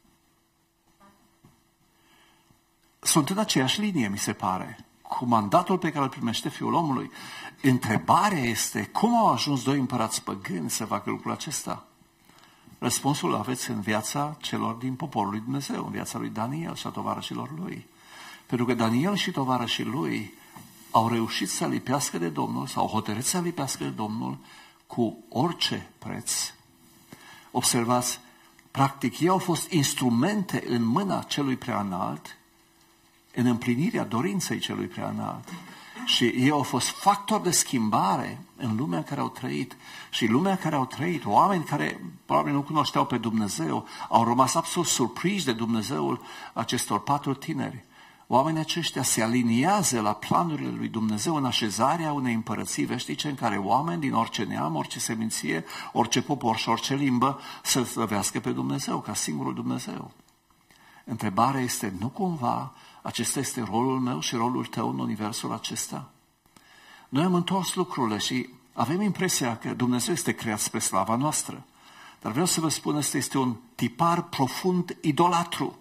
Sunt în aceeași linie, mi se pare, cu mandatul pe care îl primește fiul omului. Întrebarea este, cum au ajuns doi împărați păgâni să facă lucrul acesta? Răspunsul aveți în viața celor din poporul lui Dumnezeu, în viața lui Daniel și a tovarășilor lui. Pentru că Daniel și tovarășii lui au reușit să lipească de Domnul, sau au hotărât să lipească de Domnul cu orice preț. Observați, practic, ei au fost instrumente în mâna celui preanalt, în împlinirea dorinței celui preanalt. Și ei au fost factori de schimbare în lumea în care au trăit. Și lumea în care au trăit, oameni care probabil nu cunoșteau pe Dumnezeu, au rămas absolut surprinși de Dumnezeul acestor 4 tineri. Oamenii aceștia se aliniază la planurile lui Dumnezeu în așezarea unei împărății veșnice în care oameni din orice neam, orice seminție, orice popor și orice limbă să slăvească pe Dumnezeu ca singurul Dumnezeu. Întrebarea este, nu cumva acesta este rolul meu și rolul tău în universul acesta? Noi am întors lucrurile și avem impresia că Dumnezeu este creat spre slava noastră. Dar vreau să vă spun, ăsta este un tipar profund idolatru.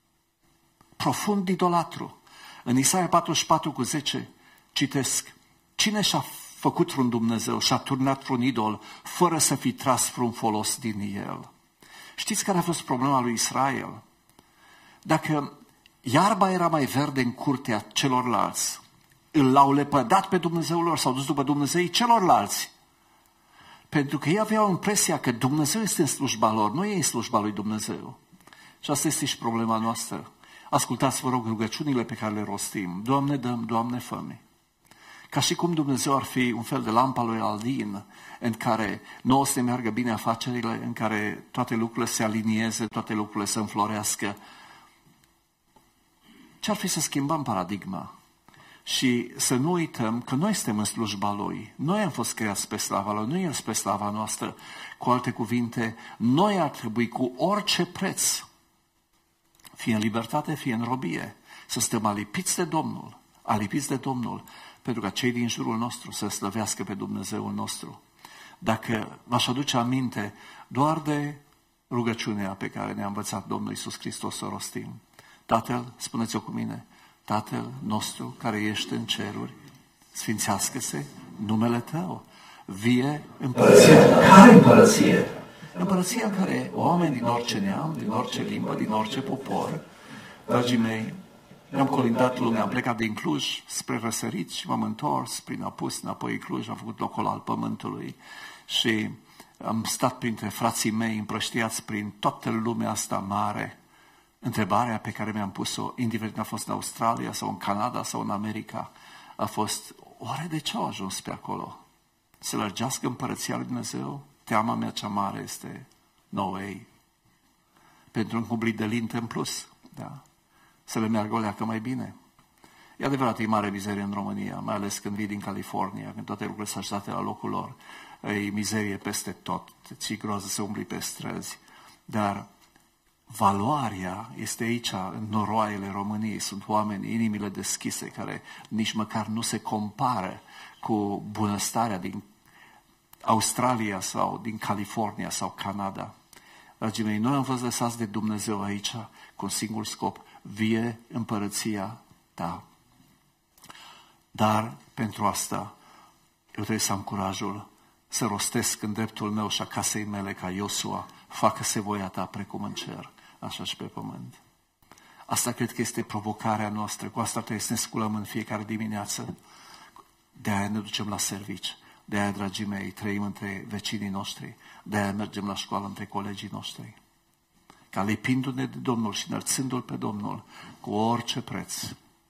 Profund idolatru. În Isaia 44:10 citesc, cine și-a făcut vreun Dumnezeu și-a turnat vreun idol fără să fi tras vreun folos din el? Știți care a fost problema lui Israel? Dacă iarba era mai verde în curtea celorlalți, l-au lepădat pe Dumnezeul lor, s-au dus după Dumnezeii celorlalți. Pentru că ei aveau impresia că Dumnezeu este în slujba lor, nu ei în slujba lui Dumnezeu. Și asta este și problema noastră. Ascultați, vă rog, rugăciunile pe care le rostim. Doamne, dăm, Doamne, fă-mi. Ca și cum Dumnezeu ar fi un fel de lampa lui Aldin, în care nouă să meargă bine afacerile, în care toate lucrurile se alinieze, toate lucrurile să înflorească. Ce-ar fi să schimbăm paradigma și să nu uităm că noi suntem în slujba Lui. Noi am fost creați pe slava Lui, nu El spre slava noastră. Cu alte cuvinte, noi ar trebui cu orice preț, fie în libertate, fie în robie, să stăm alipiți de Domnul, pentru ca cei din jurul nostru să slăvească pe Dumnezeul nostru. Dacă v-aș aduce aminte doar de rugăciunea pe care ne-a învățat Domnul Iisus Hristos să o rostim. Tatăl, spuneți-o cu mine, Tatăl nostru care ești în ceruri, sfințească-se numele Tău, vie împărăția. Care împărăție? Împărăția în care oameni din orice neam, din orice limbă, din orice popor, dragii mei, ne-am colindat lumea, am plecat din Cluj spre răsărit și m-am întors prin apus înapoi în Cluj, am făcut locul al pământului și am stat printre frații mei împrăștiați prin toată lumea asta mare. Întrebarea pe care mi-am pus-o, indiferent a fost în Australia sau în Canada sau în America, a fost, oare de ce au ajuns pe acolo? Să lărgească împărăția lui Dumnezeu? Teama mea cea mare este no way. Pentru un cublit de linte în plus, da? Să le meargă o leacă mai bine. E adevărat, e mare mizerie în România, mai ales când vii din California, când toate lucrurile sunt așezate la locul lor. E mizerie peste tot, ți-i groază să umbli pe străzi. Dar valoarea este aici, în noroaiele României. Sunt oameni, inimile deschise, care nici măcar nu se compară cu bunăstarea din Australia sau din California sau Canada. Dragii mei, noi am fost lăsați de Dumnezeu aici cu un singur scop: vie împărăția ta. Dar pentru asta eu trebuie să am curajul să rostesc în dreptul meu și a casei mele ca Iosua: facă-se voia ta precum în cer, așa și pe pământ. Asta cred că este provocarea noastră. Cu asta trebuie să ne sculăm în fiecare dimineață. De-aia ne ducem la servici. De-aia, dragii mei, trăim între vecinii noștri. De-aia mergem la școală între colegii noștri. Ca lipindu-ne de Domnul și înălțându-L pe Domnul cu orice preț,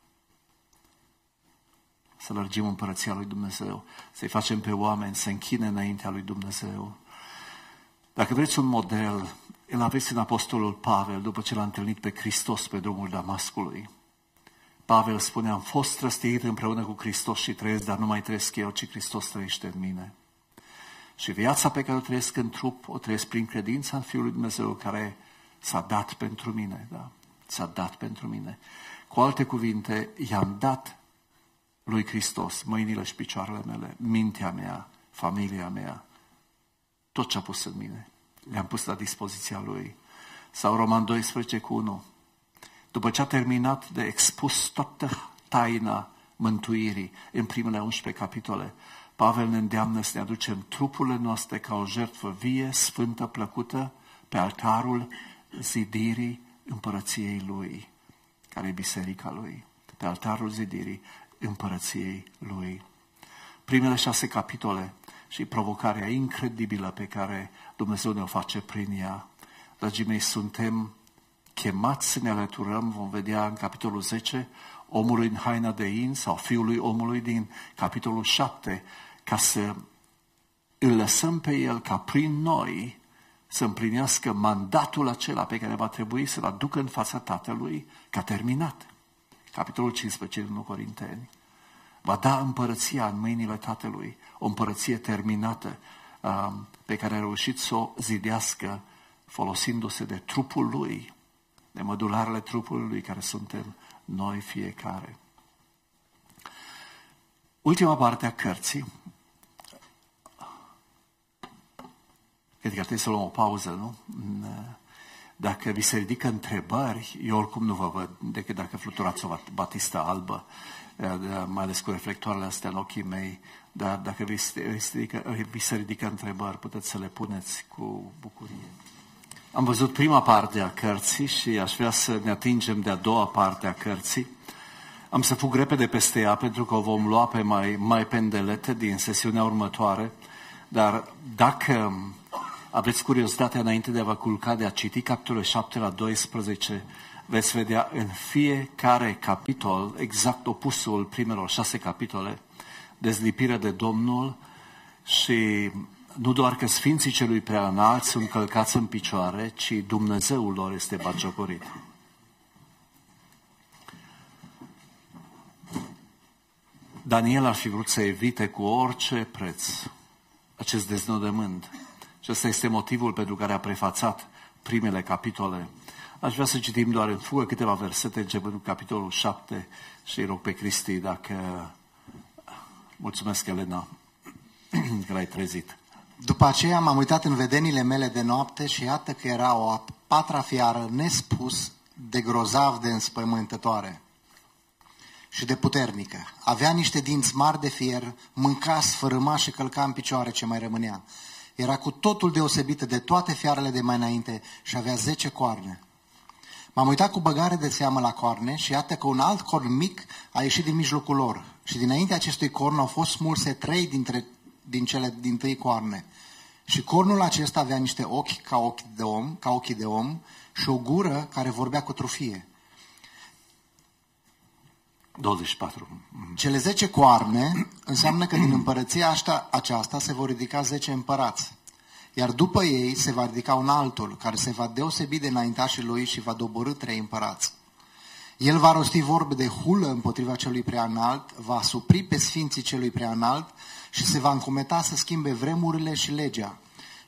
să lărgim împărăția lui Dumnezeu, să-i facem pe oameni să închine înaintea lui Dumnezeu. Dacă vreți un model, îl aveți în Apostolul Pavel, după ce l-a întâlnit pe Hristos pe drumul Damascului. Pavel spune: am fost răstignit împreună cu Hristos și trăiesc, dar nu mai trăiesc eu, ci Hristos trăiește în mine. Și viața pe care o trăiesc în trup, o trăiesc prin credința în Fiul lui Dumnezeu, care s-a dat pentru mine. Da? S-a dat pentru mine. Cu alte cuvinte, i-am dat lui Hristos mâinile și picioarele mele, mintea mea, familia mea, tot ce a pus în mine. Le-am pus la dispoziția lui. Sau Roman 12:1. După ce a terminat de expus toată taina mântuirii în primele 11 capitole, Pavel ne îndeamnă să ne aducem trupurile noastre ca o jertfă vie, sfântă, plăcută, pe altarul zidirii împărăției lui, care e biserica lui. Pe altarul zidirii împărăției lui. Primele 6 capitole și provocarea incredibilă pe care Dumnezeu ne-o face prin ea. Dragii mei, suntem chemați să ne alăturăm, vom vedea în capitolul 10, omului în haina de in sau fiului omului din capitolul 7, ca să îl lăsăm pe el ca prin noi să împlinească mandatul acela pe care va trebui să-l aducă în fața Tatălui ca terminat. Capitolul 15 din 1 Corinteni. Va da împărăția în mâinile Tatălui, o împărăție terminată pe care a reușit să o zidească folosindu-se de trupul lui, de mădularele trupului lui care suntem noi fiecare. Ultima parte a cărții. Cred că trebuie să luăm o pauză, nu? Dacă vi se ridică întrebări, eu oricum nu vă văd decât dacă fluturați o batistă albă, mai ales cu reflectoarele astea în ochii mei, dar dacă vi se ridică întrebări, puteți să le puneți cu bucurie. Am văzut prima parte a cărții și aș vrea să ne atingem de a doua parte a cărții. Am să fug repede peste ea pentru că o vom lua pe mai pendelete din sesiunea următoare, dar dacă aveți curiozitatea înainte de a vă culca de a citi capitolul 7 la 12, veți vedea în fiecare capitol exact opusul primelor 6 capitole, dezlipire de Domnul și nu doar că Sfinții Celui Preaînalt sunt călcați în picioare, ci Dumnezeul lor este batjocorit. Daniel ar fi vrut să evite cu orice preț acest deznodământ. Și ăsta este motivul pentru care a prefațat primele capitole. Aș vrea să citim doar în fugă câteva versete, începând cu capitolul 7 și îi rog pe Cristi dacă... Mulțumesc, Elena, că l-ai trezit. După aceea m-am uitat în vedenile mele de noapte și iată că era o a patra fiară nespus de grozav de înspăimântătoare și de puternică. Avea niște dinți mari de fier, mânca, sfărâma și călca în picioare ce mai rămânea. Era cu totul deosebită de toate fiarele de mai înainte și avea 10 coarne. M-am uitat cu băgare de seamă la coarne și iată că un alt corn mic a ieșit din mijlocul lor. Și dinainte acestui corn au fost smulse 3 din cele dintâi coarne. Și cornul acesta avea niște ochi ca ochii de om și o gură care vorbea cu trufie. 24. Cele 10 coarne înseamnă că din împărăția aceasta se vor ridica 10 împărați. Iar după ei se va ridica un altul, care se va deosebi de înaintașii lui și va doborî 3 împărați. El va rosti vorbe de hulă împotriva celui preanalt, va supri pe sfinții celui preanalt și se va încometa să schimbe vremurile și legea.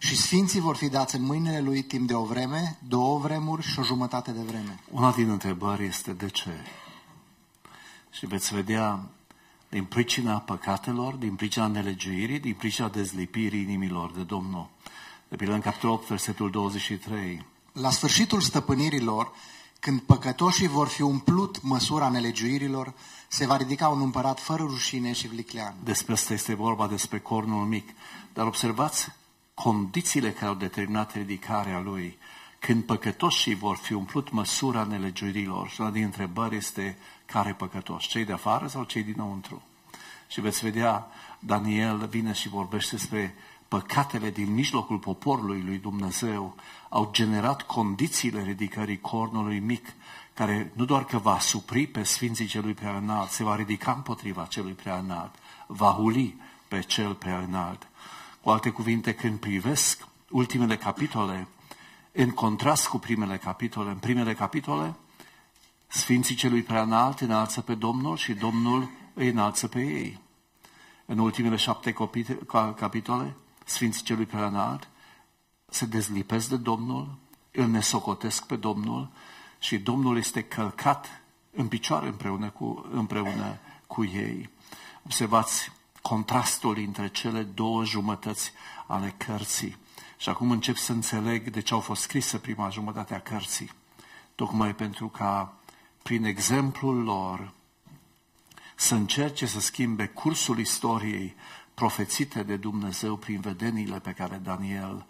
Și sfinții vor fi dați în mâinile lui timp de o vreme, 2 vremuri și o jumătate de vreme. Una din întrebări este de ce? Și veți vedea din pricina păcatelor, din pricina nelegiuirii, din pricina dezlipirii inimilor de Domnul. De pildă în capitolul 8, versetul 23. La sfârșitul stăpânirilor, când păcătoșii vor fi umplut măsura nelegiuirilor, se va ridica un împărat fără rușine și viclean. Despre asta este vorba, despre cornul mic. Dar observați condițiile care au determinat ridicarea lui. Când păcătoșii vor fi umplut măsura nelegiuirilor. Și una din întrebări este care păcătoși? Cei de afară sau cei dinăuntru? Și veți vedea, Daniel vine și vorbește despre păcatele din mijlocul poporului lui Dumnezeu au generat condițiile ridicării cornului mic, care nu doar că va supri pe sfinții celui prea înalt, se va ridica împotriva celui prea înalt, va huli pe cel prea înalt. Cu alte cuvinte, când privesc ultimele capitole, în contrast cu primele capitole, în primele capitole, sfinții celui prea înalt înalță pe Domnul și Domnul îi înalță pe ei. În ultimele 7 capitole, sfinții celui prea înalt se dezlipesc de Domnul, îl nesocotesc pe Domnul și Domnul este călcat în picioare împreună cu ei. Observați contrastul între cele 2 jumătăți ale cărții. Și acum încep să înțeleg de ce au fost scrise prima jumătate a cărții. Tocmai pentru ca, prin exemplul lor, să încerce să schimbe cursul istoriei profețite de Dumnezeu prin vedeniile pe care Daniel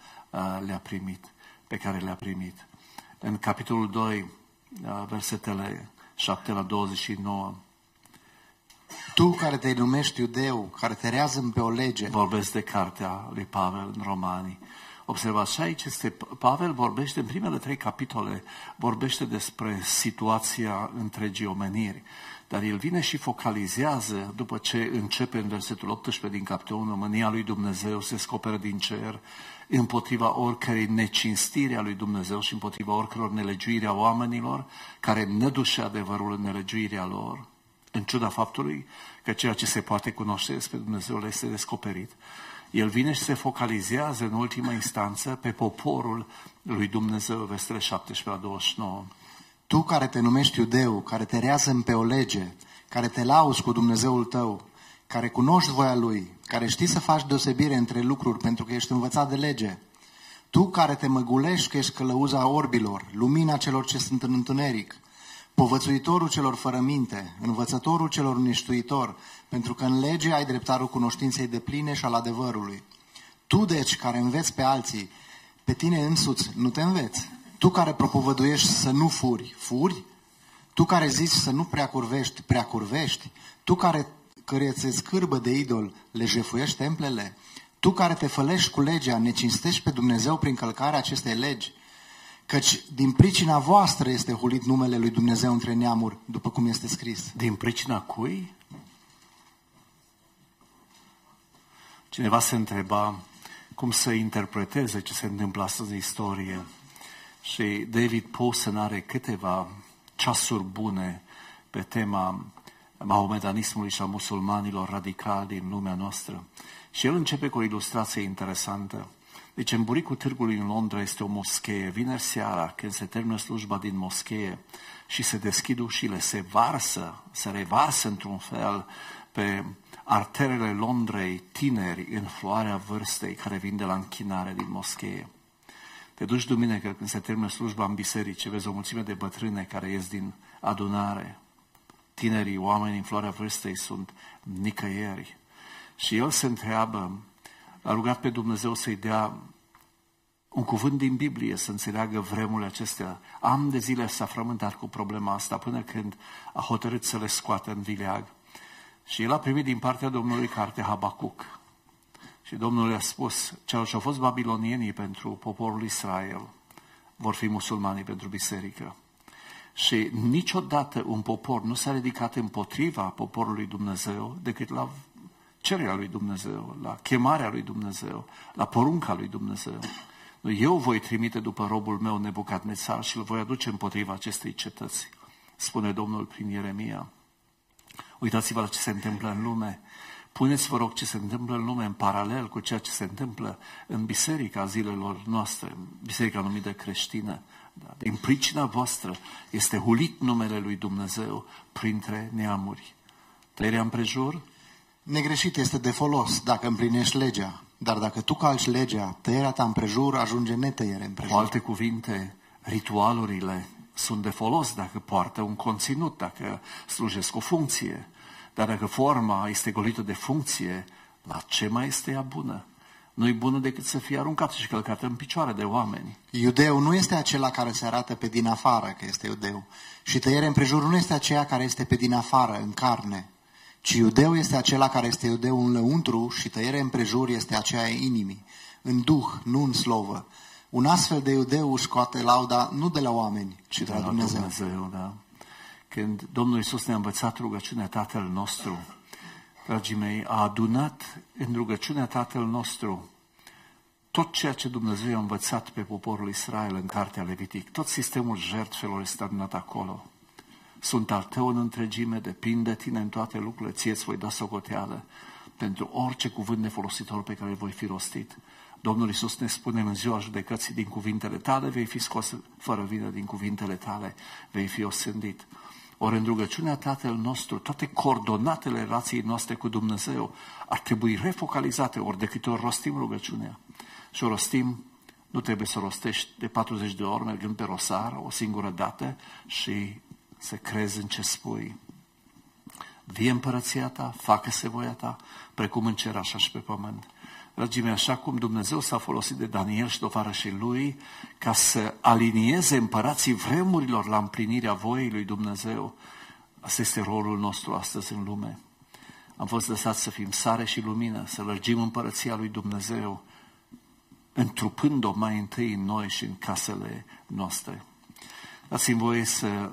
le-a primit. În capitolul 2, versetele 7 la 29. Tu care te numești iudeu, care te rează pe o lege. Vorbesc de cartea lui Pavel în Romani. Observați, și aici Pavel vorbește în primele 3 capitole, vorbește despre situația întregii omeniri. Dar el vine și focalizează, după ce începe în versetul 18 din capitolul 1, mânia lui Dumnezeu se descoperă din cer împotriva oricărei necinstiri a lui Dumnezeu și împotriva oricăror nelegiuiri a oamenilor care nădușe adevărul în nelegiuirea lor, în ciuda faptului că ceea ce se poate cunoaște despre Dumnezeu le este descoperit. El vine și se focalizează în ultima instanță pe poporul lui Dumnezeu, versetele 17 la 29. Tu care te numești iudeu, care te rează pe o lege, care te lauzi cu Dumnezeul tău, care cunoști voia Lui, care știi să faci deosebire între lucruri pentru că ești învățat de lege, tu care te măgulești că ești călăuza orbilor, lumina celor ce sunt în întuneric, povățuitorul celor fără minte, învățătorul celor neștuitor, pentru că în lege ai dreptarul cunoștinței depline și al adevărului. Tu, deci, care înveți pe alții, pe tine însuți nu te înveți. Tu care propovăduiești să nu furi, furi? Tu care zici să nu preacurvești, preacurvești? Tu care ți-e scârbă de idol, le jefuiești templele? Tu care te fălești cu legea, ne cinstești pe Dumnezeu prin călcarea acestei legi? Căci din pricina voastră este hulit numele lui Dumnezeu între neamuri, după cum este scris. Din pricina cui? Cineva se întreba cum să interpreteze ce se întâmplă astăzi în istorie. Și David Pawson are câteva ceasuri bune pe tema mahomedanismului și a musulmanilor radicali din lumea noastră. Și el începe cu o ilustrație interesantă. Deci în buricul târgului în Londra este o moschee. Vineri seara, când se termină slujba din moschee și se deschid ușile, se revarsă într-un fel pe arterele Londrei tineri în floarea vârstei care vin de la închinare din moschee. Te duci duminică când se termină slujba în biserică, vezi o mulțime de bătrâne care ies din adunare. Tinerii, oameni în floarea vârstei sunt nicăieri. Și el se întreabă, a rugat pe Dumnezeu să-i dea un cuvânt din Biblie, să înțeleagă vremurile acestea. Ani de zile s-a frământat cu problema asta până când a hotărât să le scoată în vileag. Și el a primit din partea Domnului cartea Habacuc. Și Domnul i-a spus, celor ce au fost babilonienii pentru poporul Israel, vor fi musulmanii pentru biserică. Și niciodată un popor nu s-a ridicat împotriva poporului Dumnezeu decât la cererea lui Dumnezeu, la chemarea lui Dumnezeu, la porunca lui Dumnezeu. Eu voi trimite după robul meu Nebucadnețar și îl voi aduce împotriva acestei cetăți, spune Domnul prin Ieremia. Uitați-vă la ce se întâmplă în lume. Puneți, vă rog, ce se întâmplă în lume în paralel cu ceea ce se întâmplă în biserica zilelor noastre, biserica numită creștină. Da? Din pricina voastră este hulit numele lui Dumnezeu printre neamuri. Tăierea împrejur? Negreșit este de folos dacă împlinești legea, dar dacă tu calci legea, tăierea ta împrejur ajunge netăiere împrejur. Cu alte cuvinte, ritualurile sunt de folos dacă poartă un conținut, dacă slujesc o funcție. Dar dacă forma este golită de funcție, la ce mai este ea bună? Nu-i bună decât să fie aruncată și călcată în picioare de oameni. Iudeu nu este acela care se arată pe din afară că este iudeu. Și tăierea împrejur nu este aceea care este pe din afară, în carne. Ci iudeu este acela care este iudeu în lăuntru și tăierea împrejur este aceea inimii. În duh, nu în slovă. Un astfel de iudeu își scoate lauda nu de la oameni, ci de la Dumnezeu. Da. Când Domnul Iisus ne-a învățat rugăciunea Tatăl nostru, dragii mei, a adunat în rugăciunea Tatăl nostru tot ceea ce Dumnezeu i-a învățat pe poporul Israel în Cartea Levitic. Tot sistemul jertfelor este adunat acolo. Sunt al tău în întregime, depind de tine în toate lucrurile, ție îți voi da socoteală pentru orice cuvânt nefolositor pe care îl voi fi rostit. Domnul Iisus ne spune în ziua judecății, din cuvintele tale vei fi scos fără vină, din cuvintele tale vei fi osândit. Ori în rugăciunea Tatăl nostru, toate coordonatele relației noastre cu Dumnezeu ar trebui refocalizate ori de câte ori rostim rugăciunea. Și o rostim, nu trebuie să o rostești de 40 de ori mergând pe rosar o singură dată și să crezi în ce spui. Vie împărăția ta, facă-se voia ta, precum în cer, așa și pe pământ. Dragii mei, așa cum Dumnezeu s-a folosit de Daniel și tovarășii lui ca să alinieze împărații vremurilor la împlinirea voii lui Dumnezeu, asta este rolul nostru astăzi în lume. Am fost lăsați să fim sare și lumină, să lărgim împărăția lui Dumnezeu, întrupând-o mai întâi în noi și în casele noastre. Dați-mi voie să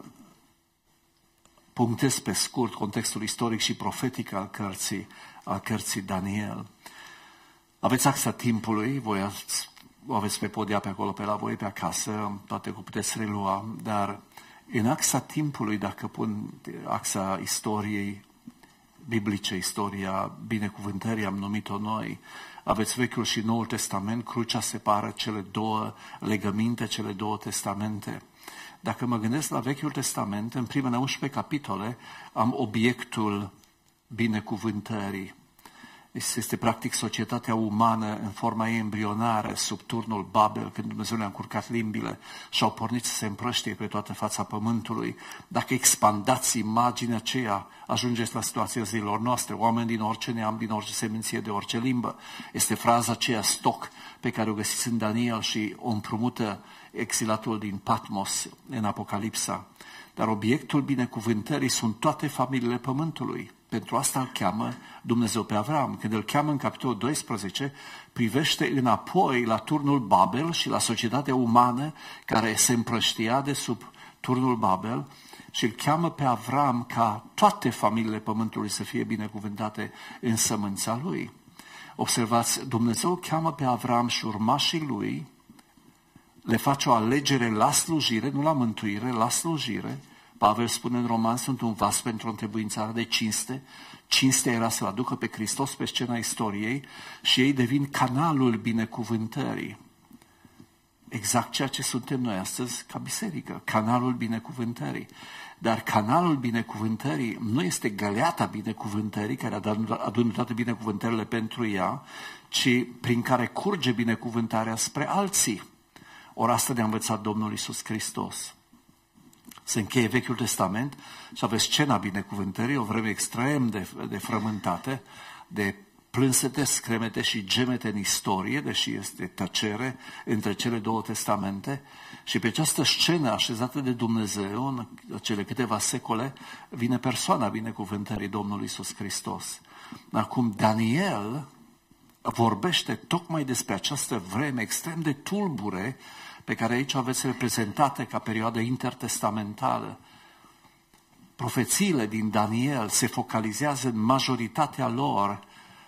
punctez pe scurt contextul istoric și profetic al cărții Daniel. Aveți axa timpului, voi o aveți pe podia pe acolo, pe la voi, pe acasă, toate cu puteți relua, dar în axa timpului, dacă pun axa istoriei biblice, istoria binecuvântării, am numit-o noi, aveți Vechiul și Noul Testament, crucea separă cele două legăminte, cele două testamente. Dacă mă gândesc la Vechiul Testament, în primele 11 capitole am obiectul binecuvântării. Este practic societatea umană în forma ei embrionară, sub turnul Babel, când Dumnezeu le-a încurcat limbile și au pornit să se împrăștie pe toată fața pământului. Dacă expandați imaginea aceea, ajungeți la situația zilor noastre, oameni din orice neam, din orice seminție, de orice limbă. Este fraza aceea stoc pe care o găsiți în Daniel și o împrumută exilatul din Patmos în Apocalipsa. Dar obiectul binecuvântării sunt toate familiile pământului. Pentru asta îl cheamă Dumnezeu pe Avram. Când îl cheamă în capitolul 12, privește înapoi la turnul Babel și la societatea umană care se împrăștia de sub turnul Babel și îl cheamă pe Avram ca toate familiile pământului să fie binecuvântate în sămânța lui. Observați, Dumnezeu cheamă pe Avram și urmașii lui, le face o alegere la slujire, nu la mântuire, la slujire. Pavel spune în Roman, sunt un vas pentru o întrebuințare de cinste. Cinstea era să-L aducă pe Hristos pe scena istoriei și ei devin canalul binecuvântării. Exact ceea ce suntem noi astăzi ca biserică, canalul binecuvântării. Dar canalul binecuvântării nu este găleata binecuvântării care adună toate binecuvântările pentru ea, ci prin care curge binecuvântarea spre alții. Ori asta ne-a învățat Domnul Iisus Hristos. Se încheie Vechiul Testament și aveți scena binecuvântării, o vreme extrem de frământate, de plânsete, scremete și gemete în istorie, deși este tăcere între cele două testamente. Și pe această scenă așezată de Dumnezeu, în cele câteva secole, vine persoana binecuvântării Domnului Iisus Hristos. Acum Daniel vorbește tocmai despre această vreme extrem de tulbure pe care aici aveți reprezentate ca perioadă intertestamentală. Profețiile din Daniel se focalizează în majoritatea lor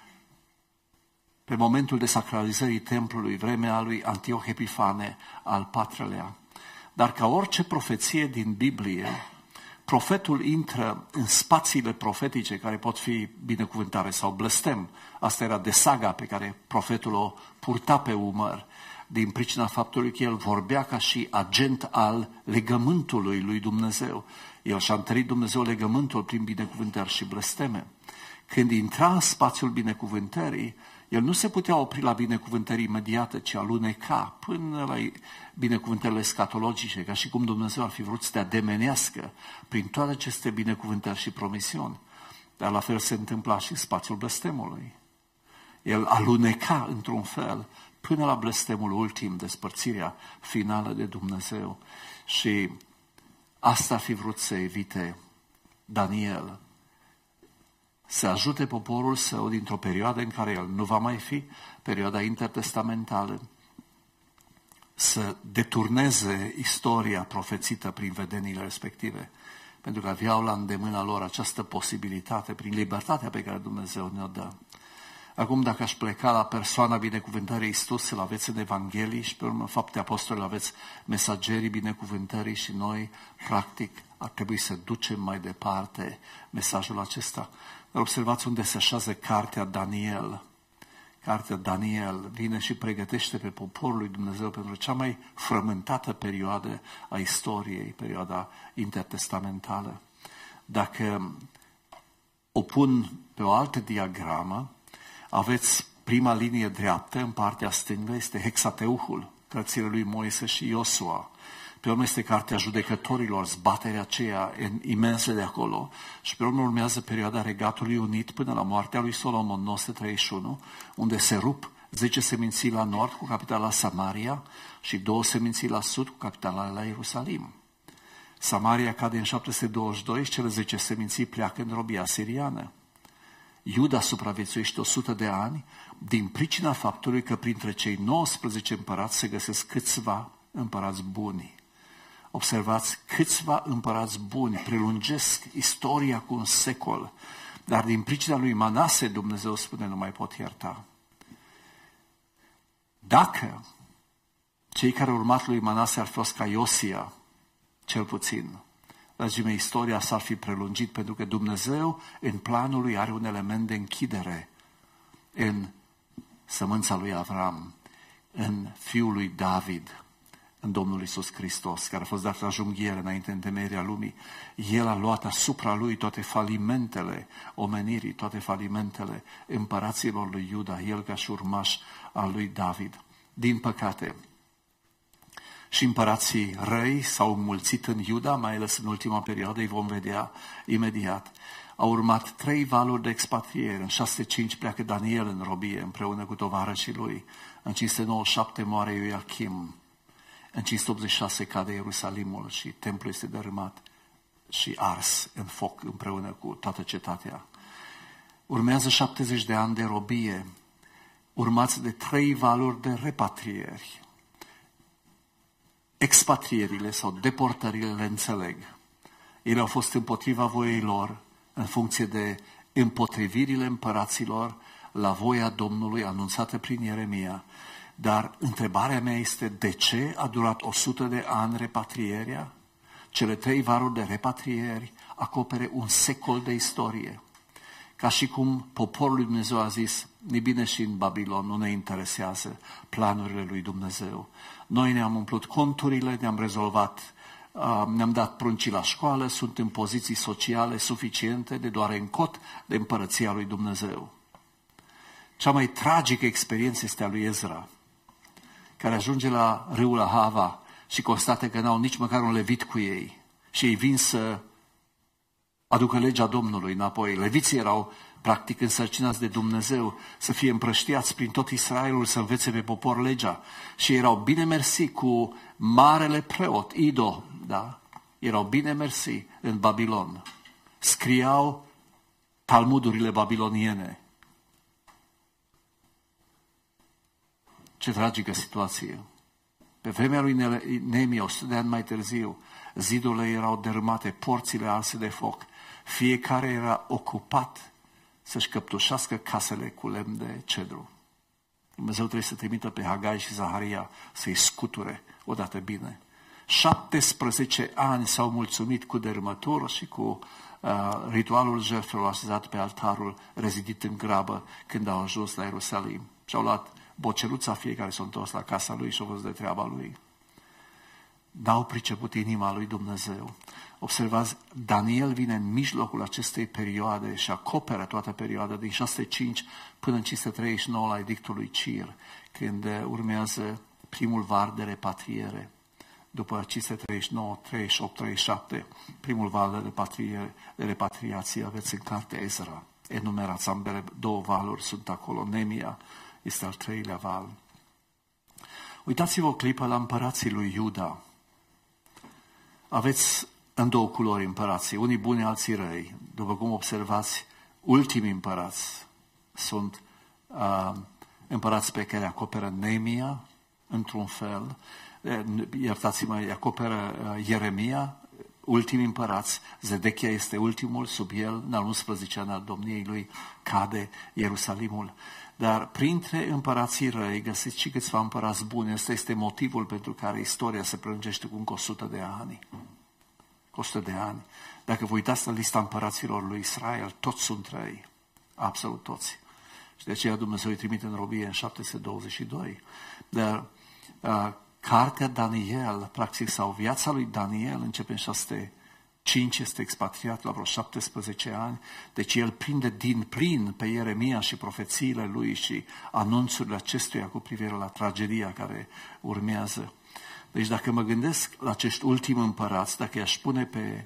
pe momentul desacralizării templului, vremea lui Antioch Epifane al IV-lea. Dar ca orice profeție din Biblie, profetul intră în spațiile profetice care pot fi binecuvântare sau blestem. Asta era de saga pe care profetul o purta pe umăr, din pricina faptului că el vorbea ca și agent al legământului lui Dumnezeu. El și-a întărit Dumnezeu legământul prin binecuvântări și blesteme. Când intra în spațiul binecuvântării, el nu se putea opri la binecuvântări imediate, ci aluneca până la binecuvântările escatologice, ca și cum Dumnezeu ar fi vrut să te ademenească prin toate aceste binecuvântări și promisiuni. Dar la fel se întâmpla și în spațiul blestemului. El aluneca într-un fel până la blestemul ultim, despărțirea finală de Dumnezeu. Și asta ar fi vrut să evite Daniel, să ajute poporul său dintr-o perioadă în care el nu va mai fi, perioada intertestamentală, să deturneze istoria profețită prin vedeniile respective, pentru că aveau la îndemâna lor această posibilitate prin libertatea pe care Dumnezeu ne-o dă. Acum, dacă aș pleca la persoana binecuvântării Iisus, îl aveți în Evanghelii și pe urmă Fapte Apostoli, aveți mesagerii binecuvântării și noi, practic, ar trebui să ducem mai departe mesajul acesta. Dar observați unde se așează cartea Daniel. Cartea Daniel vine și pregătește pe poporul lui Dumnezeu pentru cea mai frământată perioadă a istoriei, perioada intertestamentală. Dacă o pun pe o altă diagramă, aveți prima linie dreaptă, în partea stângă, este Hexateuhul, cărțile lui Moise și Iosua. Pe urmă este cartea Judecătorilor, zbaterea aceea imensă de acolo. Și pe urmă urmează perioada Regatului Unit până la moartea lui Solomon, 931, unde se rup 10 seminții la nord cu capitala Samaria și 2 seminții la sud cu capitala la Ierusalim. Samaria cade în 722 și cele 10 seminții pleacă în robia siriană. Iuda supraviețuiește 100 de ani din pricina faptului că printre cei 19 împărați se găsesc câțiva împărați buni. Observați, câțiva împărați buni prelungesc istoria cu un secol, dar din pricina lui Manase, Dumnezeu spune, nu mai pot ierta. Dacă cei care au urmat lui Manase ar fi fost ca Iosia, cel puțin, dragii mei, istoria s-ar fi prelungit, pentru că Dumnezeu în planul lui are un element de închidere în sămânța lui Avram, în fiul lui David, în Domnul Iisus Hristos, care a fost dat la junghiere înainte întemeierea lumii. El a luat asupra lui toate falimentele omenirii, toate falimentele împăraților lui Iuda, el ca și urmaș al lui David. Din păcate, și împărații răi s-au înmulțit în Iuda, mai ales în ultima perioadă, îi vom vedea imediat. Au urmat 3 valuri de expatriere. În 605 pleacă Daniel în robie împreună cu tovarășii lui. În 597 moare Ioachim. În 586 cade Ierusalimul și templul este dărâmat și ars în foc împreună cu toată cetatea. Urmează 70 de ani de robie, urmați de 3 valuri de repatrieri. Expatrierile sau deportările le înțeleg. Ele au fost împotriva voiei lor, în funcție de împotrivirile împăraților la voia Domnului anunțată prin Ieremia. Dar întrebarea mea este, de ce a durat 100 de ani repatrierea? Cele 3 valuri de repatrieri acopere un secol de istorie. Ca și cum poporul lui Dumnezeu a zis, ne bine și în Babilon, nu ne interesează planurile lui Dumnezeu. Noi ne-am umplut conturile, ne-am rezolvat, ne-am dat pruncii la școală, sunt în poziții sociale suficiente de doar în cot de împărăția lui Dumnezeu. Cea mai tragică experiență este a lui Ezra, care ajunge la râul Ahava și constată că n-au nici măcar un levit cu ei. Și ei vin să aducă legea Domnului înapoi. Leviții erau practic însărcinați de Dumnezeu să fie împrăștiați prin tot Israelul, să învețe pe popor legea. Și erau bine mersi cu marele preot, Ido, da? Erau bine mersi în Babilon. Scriau talmudurile babiloniene. Ce tragică situație! Pe vremea lui Neemia, 100 de ani mai târziu, zidurile erau dărâmate, porțile arse de foc. Fiecare era ocupat să-și căptușească casele cu lemn de cedru. Dumnezeu trebuie să trimită pe Hagai și Zaharia să-i scuture odată bine. 17 ani s-au mulțumit cu dărâmătură și cu ritualul jertfelor așezat pe altarul rezidit în grabă când au ajuns la Ierusalim. Și-au luat boceluța, fiecare s-a întors la casa lui și au văzut de treaba lui. N-au priceput inima lui Dumnezeu. Observați, Daniel vine în mijlocul acestei perioade și acoperă toată perioada din 605 până în 539 la edictul lui Cir, când urmează primul var de repatriere. După 539, 38, 37, primul val de repatriație aveți în cartea Ezra. Enumerați ambele două valuri, sunt acolo. Nemia este al treilea val. Uitați-vă o clipă la împărații lui Iuda. Aveți în două culori împărații, unii buni, alții răi. După cum observați, ultimii împărați sunt împărați pe care acoperă Nemia, într-un fel, iertați-mă, acoperă Ieremia, ultimii împărați, Zedechia este ultimul, sub el, în al 11-a an al domniei lui, cade Ierusalimul. Dar printre împărații răi găsiți și câțiva împărați buni. Ăsta este motivul pentru care istoria se prelungește cu încă 100 de ani. 100 de ani. Dacă vă uitați la lista împăraților lui Israel, toți sunt răi. Absolut toți. Și de aceea Dumnezeu îi trimite în robie în 722. Dar cartea Daniel, practic, sau viața lui Daniel începe în 605, este expatriat la vreo 17 ani, deci el prinde din plin pe Ieremia și profețiile lui și anunțurile acestuia cu privire la tragedia care urmează. Deci dacă mă gândesc la acești ultimi împărați, dacă i-aș pune pe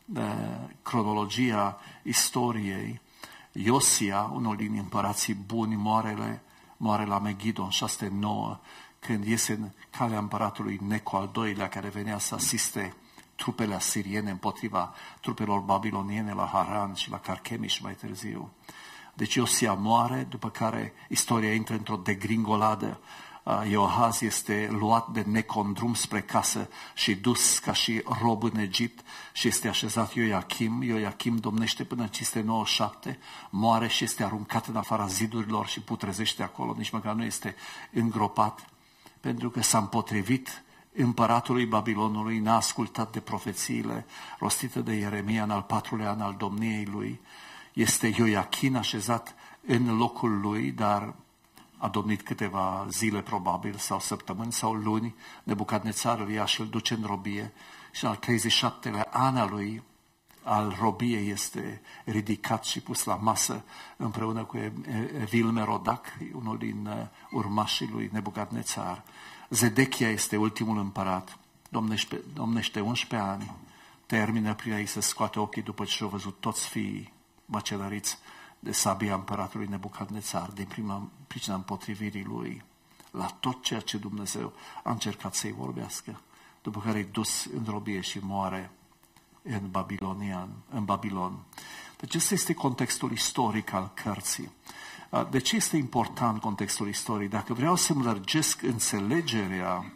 cronologia istoriei, Iosia, unul din împărații buni, moare la Megiddo, 609, când iese în calea împăratului Neco al II-lea, care venea să asiste trupele asiriene împotriva trupelor babiloniene la Haran și la Carchemish mai târziu. Deci Iosia moare, după care istoria intră într-o degringoladă. Ioahaz este luat de Neco în drum spre casă și dus ca și rob în Egipt și este așezat Ioachim. Ioachim domnește până în 597, moare și este aruncat în afara zidurilor și putrezește acolo, nici măcar nu este îngropat, pentru că s-a împotrivit împăratului Babilonului, n-a ascultat de profețiile rostite de Ieremia în al 4-lea an al domniei lui. Este Ioachim așezat în locul lui, dar a domnit câteva zile probabil, sau săptămâni, sau luni. Nebucadnețar îl ia și îl duce în robie și în al 37-lea an al lui, al robiei, este ridicat și pus la masă împreună cu Evil Merodac, unul din urmașii lui Nebucadnețar. Zedechia este ultimul împărat, domnește 11 ani, termină prin a-i să scoate ochii după ce și-au văzut toți fiii măcelăriți de sabia împăratului Nebucadnețar, din pricina împotrivirii lui la tot ceea ce Dumnezeu a încercat să-i vorbească, după care e dus în robie și moare în Babilon. Deci acesta este contextul istoric al cărții. De ce este important contextul istoric? Dacă vreau să-mi lărgesc înțelegerea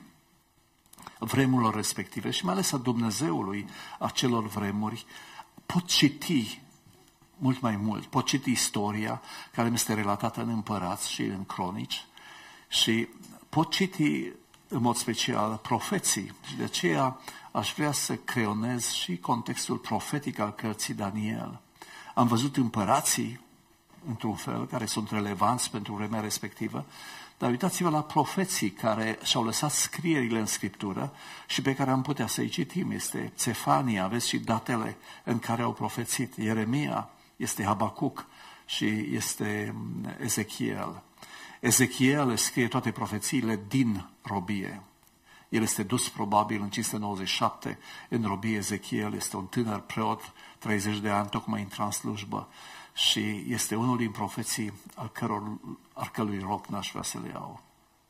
vremurilor respective și mai ales a Dumnezeului acelor vremuri, pot citi mult mai mult. Pot citi istoria care mi este relatată în Împărați și în Cronici și pot citi în mod special profeții. Și de aceea aș vrea să creionez și contextul profetic al cărții Daniel. Am văzut împărații, într-un fel, care sunt relevanți pentru vremea respectivă, dar uitați-vă la profeții care și-au lăsat scrierile în Scriptură și pe care am putea să-i citim. Este Țefania, aveți și datele în care au profețit. Ieremia, este Habacuc și este Ezechiel. Ezechiel scrie toate profețiile din robie. El este dus probabil în 597 în robie. Ezechiel este un tânăr preot, 30 de ani, tocmai intra în slujbă și este unul din profeții al cărui rog n-aș vrea să le iau.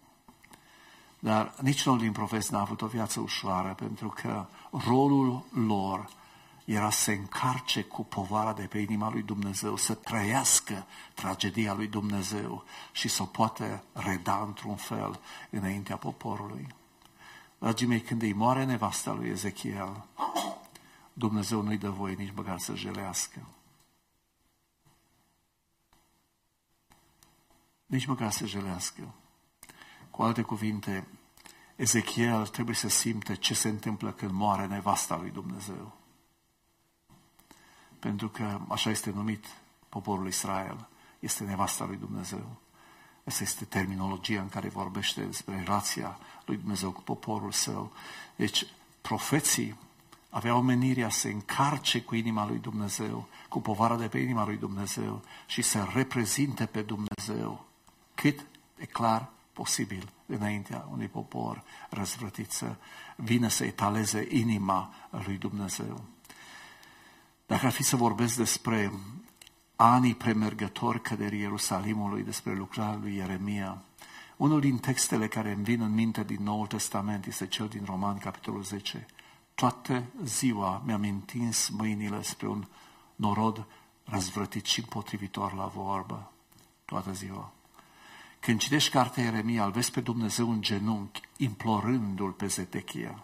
Dar niciunul din profeți n-a avut o viață ușoară, pentru că rolul lor era să se încarce cu povara de pe inima lui Dumnezeu, să trăiască tragedia lui Dumnezeu și să o poată reda într-un fel înaintea poporului. Dragii mei, când îi moare nevasta lui Ezechiel, Dumnezeu nu-i dă voie nici măcar să jelească. Nici măcar să jelească. Cu alte cuvinte, Ezechiel trebuie să simte ce se întâmplă când moare nevasta lui Dumnezeu. Pentru că așa este numit poporul Israel. Este nevasta lui Dumnezeu. Asta este terminologia în care vorbește despre relația lui Dumnezeu cu poporul său. Deci, profeții aveau menirea să încarce cu inima lui Dumnezeu, cu povara de pe inima lui Dumnezeu și să reprezinte pe Dumnezeu cât de clar posibil înaintea unui popor răzvrătit să vină să etaleze inima lui Dumnezeu. Dacă ar fi să vorbesc despre anii premergători căderii Ierusalimului, despre lucrarea lui Ieremia, unul din textele care îmi vin în minte din Noul Testament este cel din Roman, capitolul 10. Toată ziua mi-am întins mâinile spre un norod răzvrătit și împotrivitor la vorbă. Toată ziua. Când citești cartea Ieremia, îl vezi pe Dumnezeu în genunchi, implorându-l pe Zedechia.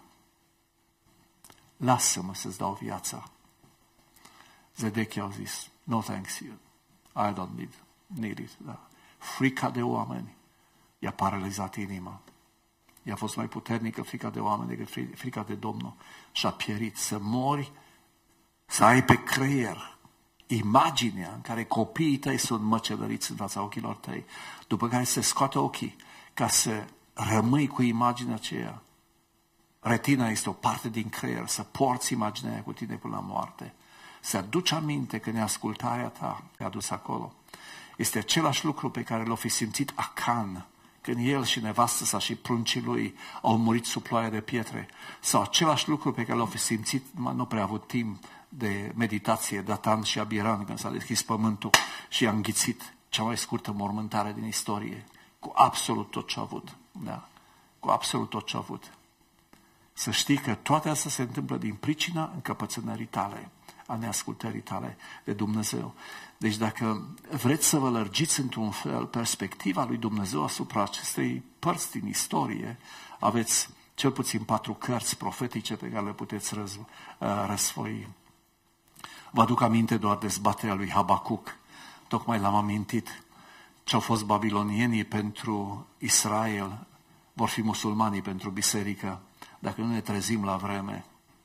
Lasă-mă să-ți dau viața. Zedechia a zis, no thanks you, I don't need it. Da. Frica de oameni i-a paralizat inima. I-a fost mai puternică frica de oameni decât frica de Domnul. Și-a pierit să mori, să ai pe creier imaginea în care copiii tăi sunt măcelăriți în fața ochilor tăi, după care se scoate ochii ca să rămâi cu imaginea aceea. Retina este o parte din creier, să porți imaginea aia cu tine până la moarte. Să aduci aminte că neascultarea ta te-a dus acolo. Este același lucru pe care l-a fi simțit Acan, când el și nevastă sa și pruncii lui au murit sub ploaia de pietre. Sau același lucru pe care l-au fi simțit, nu prea avut timp de meditație, Datan și Abiram, când s-a deschis pământul și a înghițit cea mai scurtă mormântare din istorie, cu absolut tot ce a avut. Da? Cu absolut tot ce a avut. Să știi că toate astea se întâmplă din pricina încăpățânării tale, a neascultării tale de Dumnezeu. Deci dacă vreți să vă lărgiți într-un fel perspectiva lui Dumnezeu asupra acestei părți din istorie, aveți cel puțin 4 cărți profetice pe care le puteți răsfoi. Vă aduc aminte doar dezbaterea lui Habacuc. Tocmai l-am amintit. Ce-au fost babilonienii pentru Israel, vor fi musulmanii pentru biserică, dacă nu ne trezim la vreme.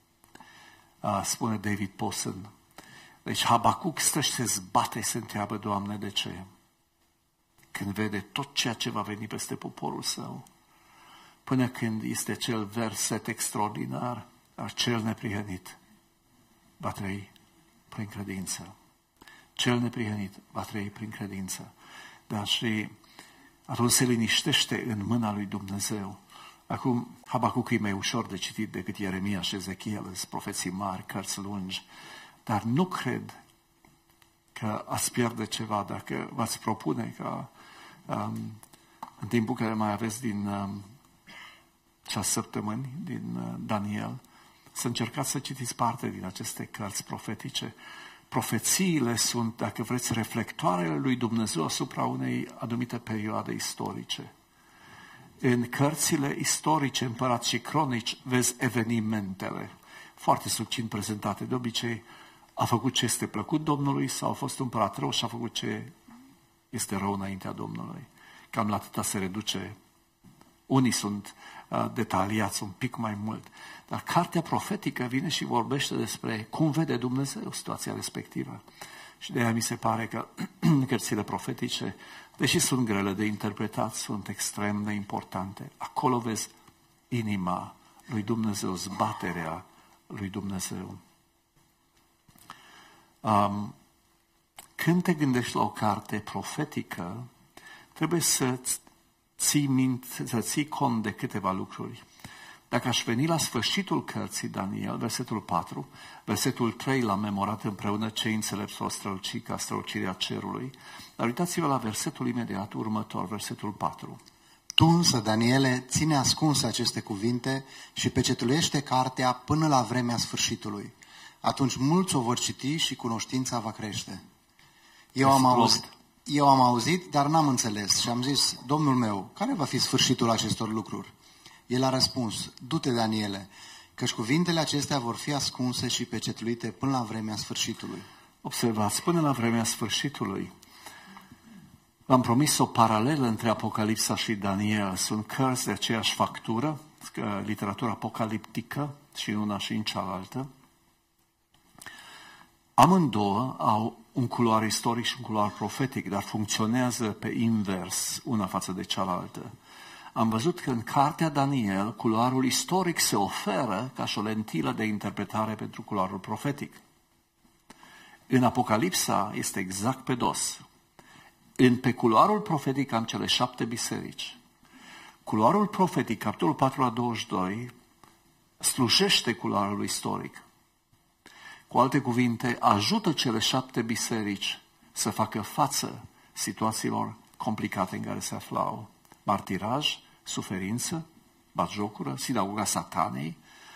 Spune David Posson. Deci Habacuc stă și se zbate, se întreabă, Doamne, de ce? Când vede tot ceea ce va veni peste poporul său, până când este acel verset extraordinar, dar cel neprihănit va trăi prin credință. Cel neprihănit va trăi prin credință. Dar și atunci se liniștește în mâna lui Dumnezeu. Acum, Habacuc e mai ușor de citit decât Ieremia și Ezechiel, sunt profeții mari, cărți lungi, dar nu cred că ați pierde ceva dacă v-ați propune ca în timpul care mai aveți din 6 săptămâni, din Daniel, să încercați să citiți parte din aceste cărți profetice. Profețiile sunt, dacă vreți, reflectoarele lui Dumnezeu asupra unei anumite perioade istorice. În cărțile istorice, Împărați și Cronici, vezi evenimentele, foarte succint prezentate. De obicei, a făcut ce este plăcut Domnului sau a fost împărat rău și a făcut ce este rău înaintea Domnului. Cam la atâta se reduce. Unii sunt detaliați un pic mai mult. Dar cartea profetică vine și vorbește despre cum vede Dumnezeu situația respectivă. Și de aia mi se pare că cărțile profetice, deși sunt grele de interpretat, sunt extrem de importante. Acolo vezi inima lui Dumnezeu, zbaterea lui Dumnezeu. Când te gândești la o carte profetică, trebuie să ții cont de câteva lucruri. Dacă aș veni la sfârșitul cărții Daniel, versetul 4, versetul 3 l-am memorat împreună, cei înțelepți s-au strălucit ca strălucirea cerului, dar uitați-vă la versetul imediat următor, versetul 4. Tu însă, Daniele, ține ascunse aceste cuvinte și pecetuiește cartea până la vremea sfârșitului. Atunci mulți o vor citi și cunoștința va crește. Eu am auzit, dar n-am înțeles și am zis, Domnul meu, care va fi sfârșitul acestor lucruri? El a răspuns, du-te, Daniele, căci cuvintele acestea vor fi ascunse și pecetuite până la vremea sfârșitului. Observați, până la vremea sfârșitului. V-am promis o paralelă între Apocalipsa și Daniel. Sunt cărți de aceeași factură, literatură apocaliptică și în una și în cealaltă. Amândouă au un culoar istoric și un culoar profetic, dar funcționează pe invers una față de cealaltă. Am văzut că în cartea Daniel, culoarul istoric se oferă ca și o lentilă de interpretare pentru culoarul profetic. În Apocalipsa este exact pe dos. Pe culoarul profetic am cele 7 biserici. Culoarul profetic, capitolul 4-22, slujește culoarul istoric. Cu alte cuvinte, ajută cele 7 biserici să facă față situațiilor complicate în care se aflau. Martiraj, suferință, batjocură, sinagoga satanei,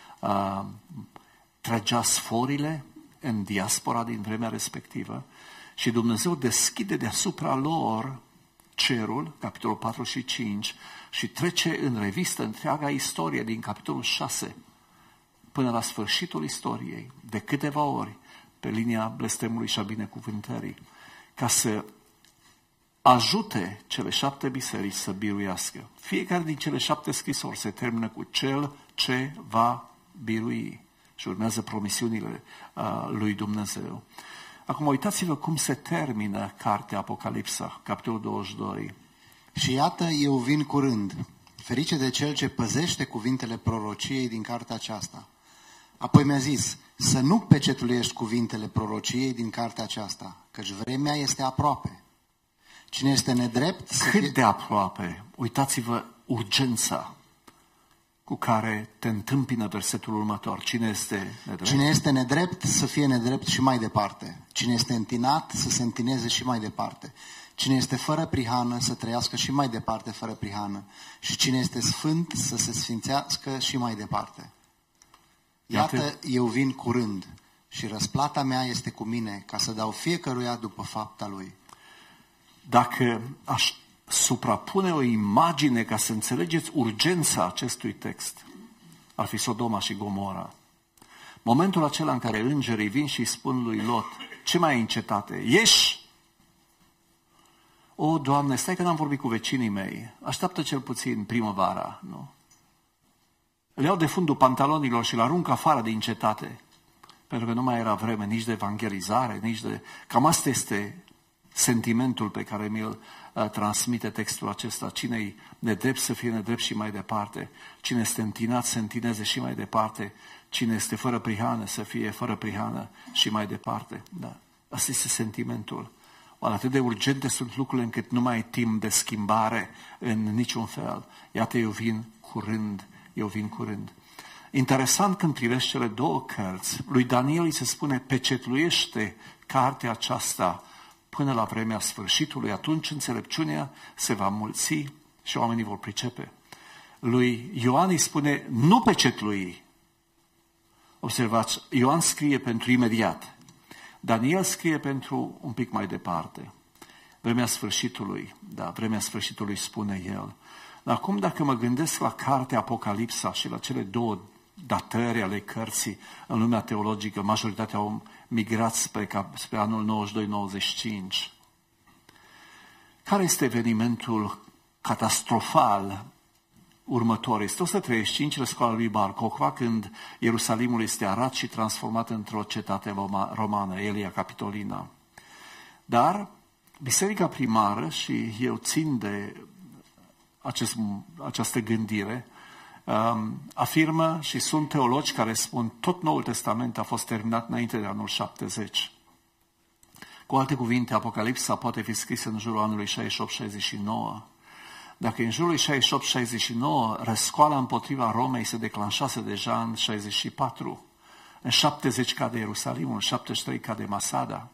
trăgea sforile în diaspora din vremea respectivă și Dumnezeu deschide deasupra lor cerul, capitolul 4 și 5, și trece în revistă întreaga istorie din capitolul 6 până la sfârșitul istoriei, de câteva ori, pe linia blestemului și a binecuvântării, ca să ajute cele 7 biserici să biruiască. Fiecare din cele 7 scrisori se termină cu cel ce va birui și urmează promisiunile lui Dumnezeu. Acum uitați-vă cum se termină cartea Apocalipsa, capitolul 22. Și iată, eu vin curând, ferice de cel ce păzește cuvintele prorociei din cartea aceasta. Apoi mi-a zis, să nu pecetuiești cuvintele prorociei din cartea aceasta, căci vremea este aproape. Cine este nedrept... Cât de aproape? Uitați-vă urgența cu care te întâmpină versetul următor. Cine este nedrept? Cine este nedrept să fie nedrept și mai departe. Cine este întinat să se întineze și mai departe. Cine este fără prihană să trăiască și mai departe fără prihană. Și cine este sfânt să se sfințească și mai departe. Iată, eu vin curând și răsplata mea este cu mine ca să dau fiecăruia după fapta lui. Dacă aș suprapune o imagine ca să înțelegeți urgența acestui text, ar fi Sodoma și Gomora. Momentul acela în care îngerii vin și spun lui Lot, ce mai ai în cetate? Ieși! O, Doamne, stai că n-am vorbit cu vecinii mei. Așteaptă cel puțin primăvara, nu? Îl iau de fundul pantalonilor și îl arunc afară din cetate. Pentru că nu mai era vreme nici de evangelizare, nici de... Cam asta este sentimentul pe care mi-l transmite textul acesta. Cine-i nedrept să fie nedrept și mai departe. Cine este întinat să întineze și mai departe. Cine este fără prihană să fie fără prihană și mai departe. Da. Asta este sentimentul. Atât de urgente sunt lucrurile încât nu mai ai timp de schimbare în niciun fel. Iată, eu vin curând. Eu vin curând. Interesant când privești cele 2 cărți, lui Daniel îi se spune pecetluiește cartea aceasta până la vremea sfârșitului, atunci înțelepciunea se va mulți și oamenii vor pricepe. Lui Ioan îi spune nu pecetlui. Observați, Ioan scrie pentru imediat. Daniel scrie pentru un pic mai departe. Vremea sfârșitului, da, vremea sfârșitului spune el. Dar acum dacă mă gândesc la cartea Apocalipsa și la cele 2 datări ale cărții în lumea teologică, majoritatea au migrat spre anul 92-95. Care este evenimentul catastrofal următor? Este 135, răscoala lui Bar Kokhba, când Ierusalimul este arat și transformat într-o cetate romană, Aelia Capitolina. Dar biserica primară, și eu țin de această gândire, afirmă și sunt teologi care spun tot Noul Testament a fost terminat înainte de anul 70. Cu alte cuvinte, Apocalipsa poate fi scrisă în jurul anului 68-69. Dacă în jurul 68-69 răscoala împotriva Romei se declanșase deja în 64, în 70 cade Ierusalimul, în 73 cade Masada.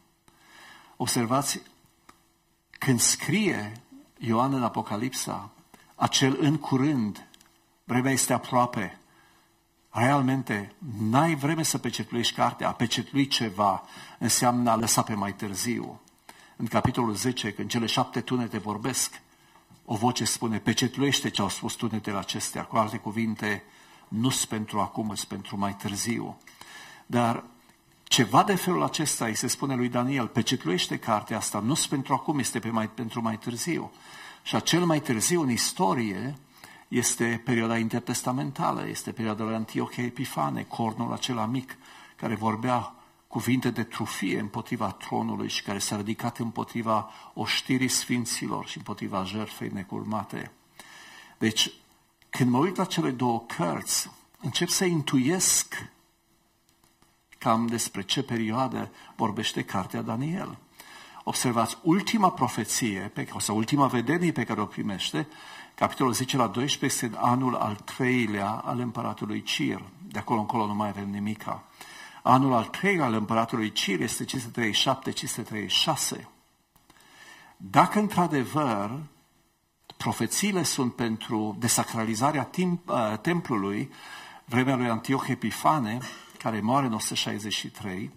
Observați, când scrie Ioan în Apocalipsa, acel în curând, vremea este aproape. Realmente, n-ai vreme să pecetluiești cartea. A pecetlui ceva înseamnă a lăsa pe mai târziu. În capitolul 10, când cele 7 tunete vorbesc, o voce spune, pecetluiește ce au spus tunetele acestea. Cu alte cuvinte, nu-s pentru acum, s pentru mai târziu. Dar ceva de felul acesta îi se spune lui Daniel, pecetluiește cartea asta, nu-s pentru acum, este pentru mai târziu. Și acel mai târziu în istorie este perioada intertestamentală, este perioada lui Antiochie Epifane, cornul acela mic, care vorbea cuvinte de trufie împotriva tronului și care s-a ridicat împotriva oștirii sfinților și împotriva jertfei necurmate. Deci, când mă uit la cele două cărți, încep să intuiesc cam despre ce perioadă vorbește cartea Daniel. Observați, ultima profeție, sau ultima vedenie pe care o primește, capitolul 10 la 12, este anul al 3-lea al împăratului Cir. De acolo încolo nu mai avem nimica. Anul al 3-lea al împăratului Cir este 537-536. Dacă într-adevăr profețiile sunt pentru desacralizarea templului, vremea lui Antiochie Epifane, care moare în 163,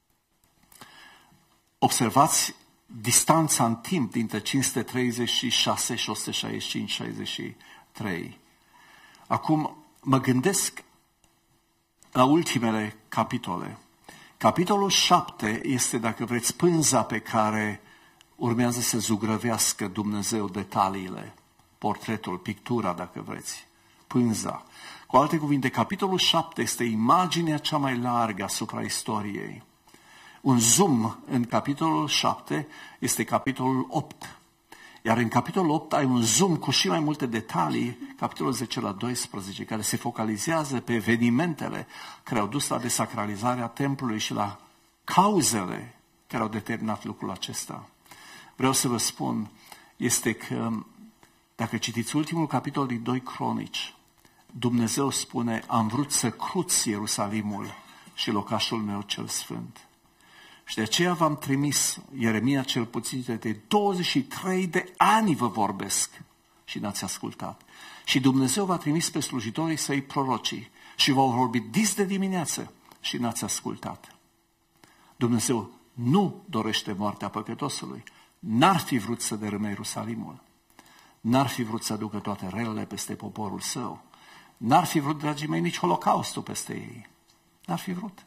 observați distanța în timp dintre 536 și 165-63. Acum mă gândesc la ultimele capitole. Capitolul 7 este, dacă vreți, pânza pe care urmează să zugrăvească Dumnezeu detaliile, portretul, pictura, dacă vreți, pânza. Cu alte cuvinte, capitolul 7 este imaginea cea mai largă asupra istoriei. Un zoom în capitolul 7 este capitolul 8. Iar în capitolul 8 ai un zoom cu și mai multe detalii, capitolul 10 la 12, care se focalizează pe evenimentele care au dus la desacralizarea templului și la cauzele care au determinat lucrul acesta. Vreau să vă spun, este că dacă citiți ultimul capitol din 2 Cronici, Dumnezeu spune, am vrut să cruți Ierusalimul și locașul meu cel sfânt. Și de aceea v-am trimis, Ieremia cel puțin, de 23 de ani vă vorbesc și n-ați ascultat. Și Dumnezeu v-a trimis pe slujitorii săi prorocii și v-au vorbit dis de dimineață și n-ați ascultat. Dumnezeu nu dorește moartea păcătosului. N-ar fi vrut să dărâme Ierusalimul. N-ar fi vrut să aducă toate relele peste poporul său. N-ar fi vrut, dragii mei, nici Holocaustul peste ei. N-ar fi vrut.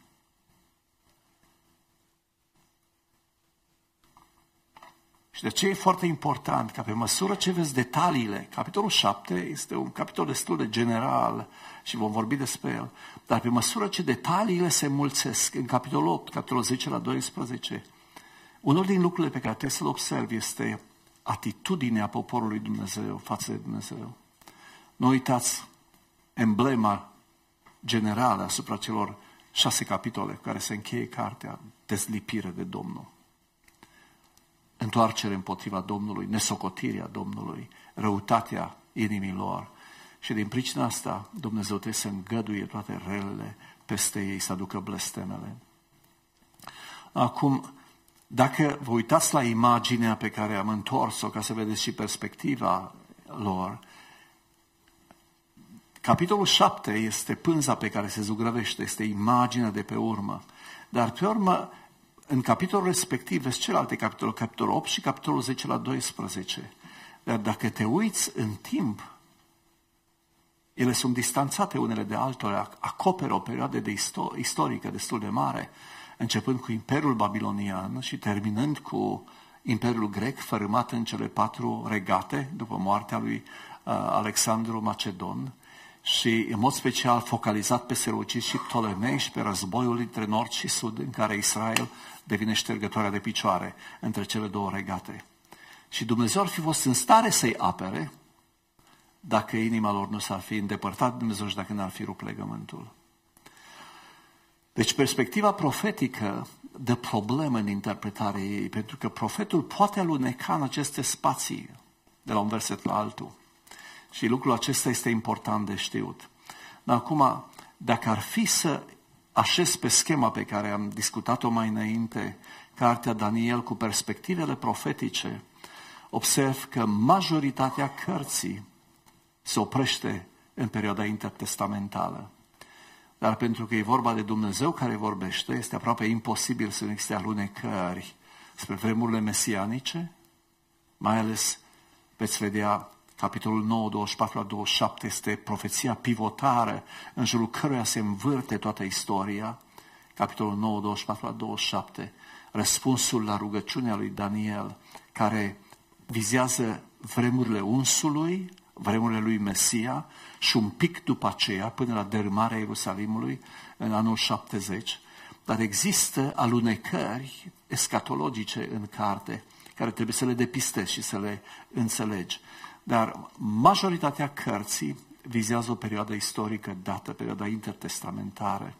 Și de ce e foarte important ca pe măsură ce vezi detaliile, capitolul 7 este un capitol destul de general și vom vorbi despre el, dar pe măsură ce detaliile se mulțesc în capitolul 8, capitolul 10 la 12, unul din lucrurile pe care trebuie să-l observi este atitudinea poporului Dumnezeu față de Dumnezeu. Nu uitați emblema generală asupra celor 6 capitole cu care se încheie cartea, dezlipire de Domnul. Întoarcere împotriva Domnului, nesocotirea Domnului, răutatea inimilor. Și din pricina asta Dumnezeu trebuie să îngăduie toate relele peste ei, să aducă blestemele. Acum, dacă vă uitați la imaginea pe care am întors-o, ca să vedeți și perspectiva lor, capitolul 7 este pânza pe care se zugrăvește, este imaginea de pe urmă. Dar pe urmă, în capitolul respectiv, vezi celelalte capitole, capitolul 8 și capitolul 10 la 12. Dar dacă te uiți în timp, ele sunt distanțate unele de altele, acoperă o perioadă istorică destul de mare, începând cu Imperiul Babilonian și terminând cu Imperiul Grec, fărâmat în cele 4 regate, după moartea lui Alexandru Macedon, și în mod special focalizat pe Seleucizi și Ptolemei și pe războiul dintre nord și sud, în care Israel devine ștergătoarea de picioare între cele 2 regate. Și Dumnezeu ar fi fost în stare să-i apere dacă inima lor nu s-ar fi îndepărtat de Dumnezeu și dacă n-ar fi rupt legământul. Deci perspectiva profetică dă problemă în interpretarea ei, pentru că profetul poate aluneca în aceste spații de la un verset la altul. Și lucrul acesta este important de știut. Dar acum, dacă ar fi să așez pe schema pe care am discutat-o mai înainte, cartea Daniel cu perspectivele profetice, observ că majoritatea cărții se oprește în perioada intertestamentală. Dar pentru că e vorba de Dumnezeu care vorbește, este aproape imposibil să nu existe alunecări spre vremurile mesianice, mai ales veți vedea capitolul 9, 24 la 27 este profeția pivotară în jurul căruia se învârte toată istoria. Capitolul 9, 24 la 27, răspunsul la rugăciunea lui Daniel, care vizează vremurile unsului, vremurile lui Mesia și un pic după aceea, până la dărâmarea Ierusalimului în anul 70. Dar există alunecări escatologice în carte care trebuie să le depistezi și să le înțelegi. Dar majoritatea cărții vizează o perioadă istorică dată, perioada intertestamentară.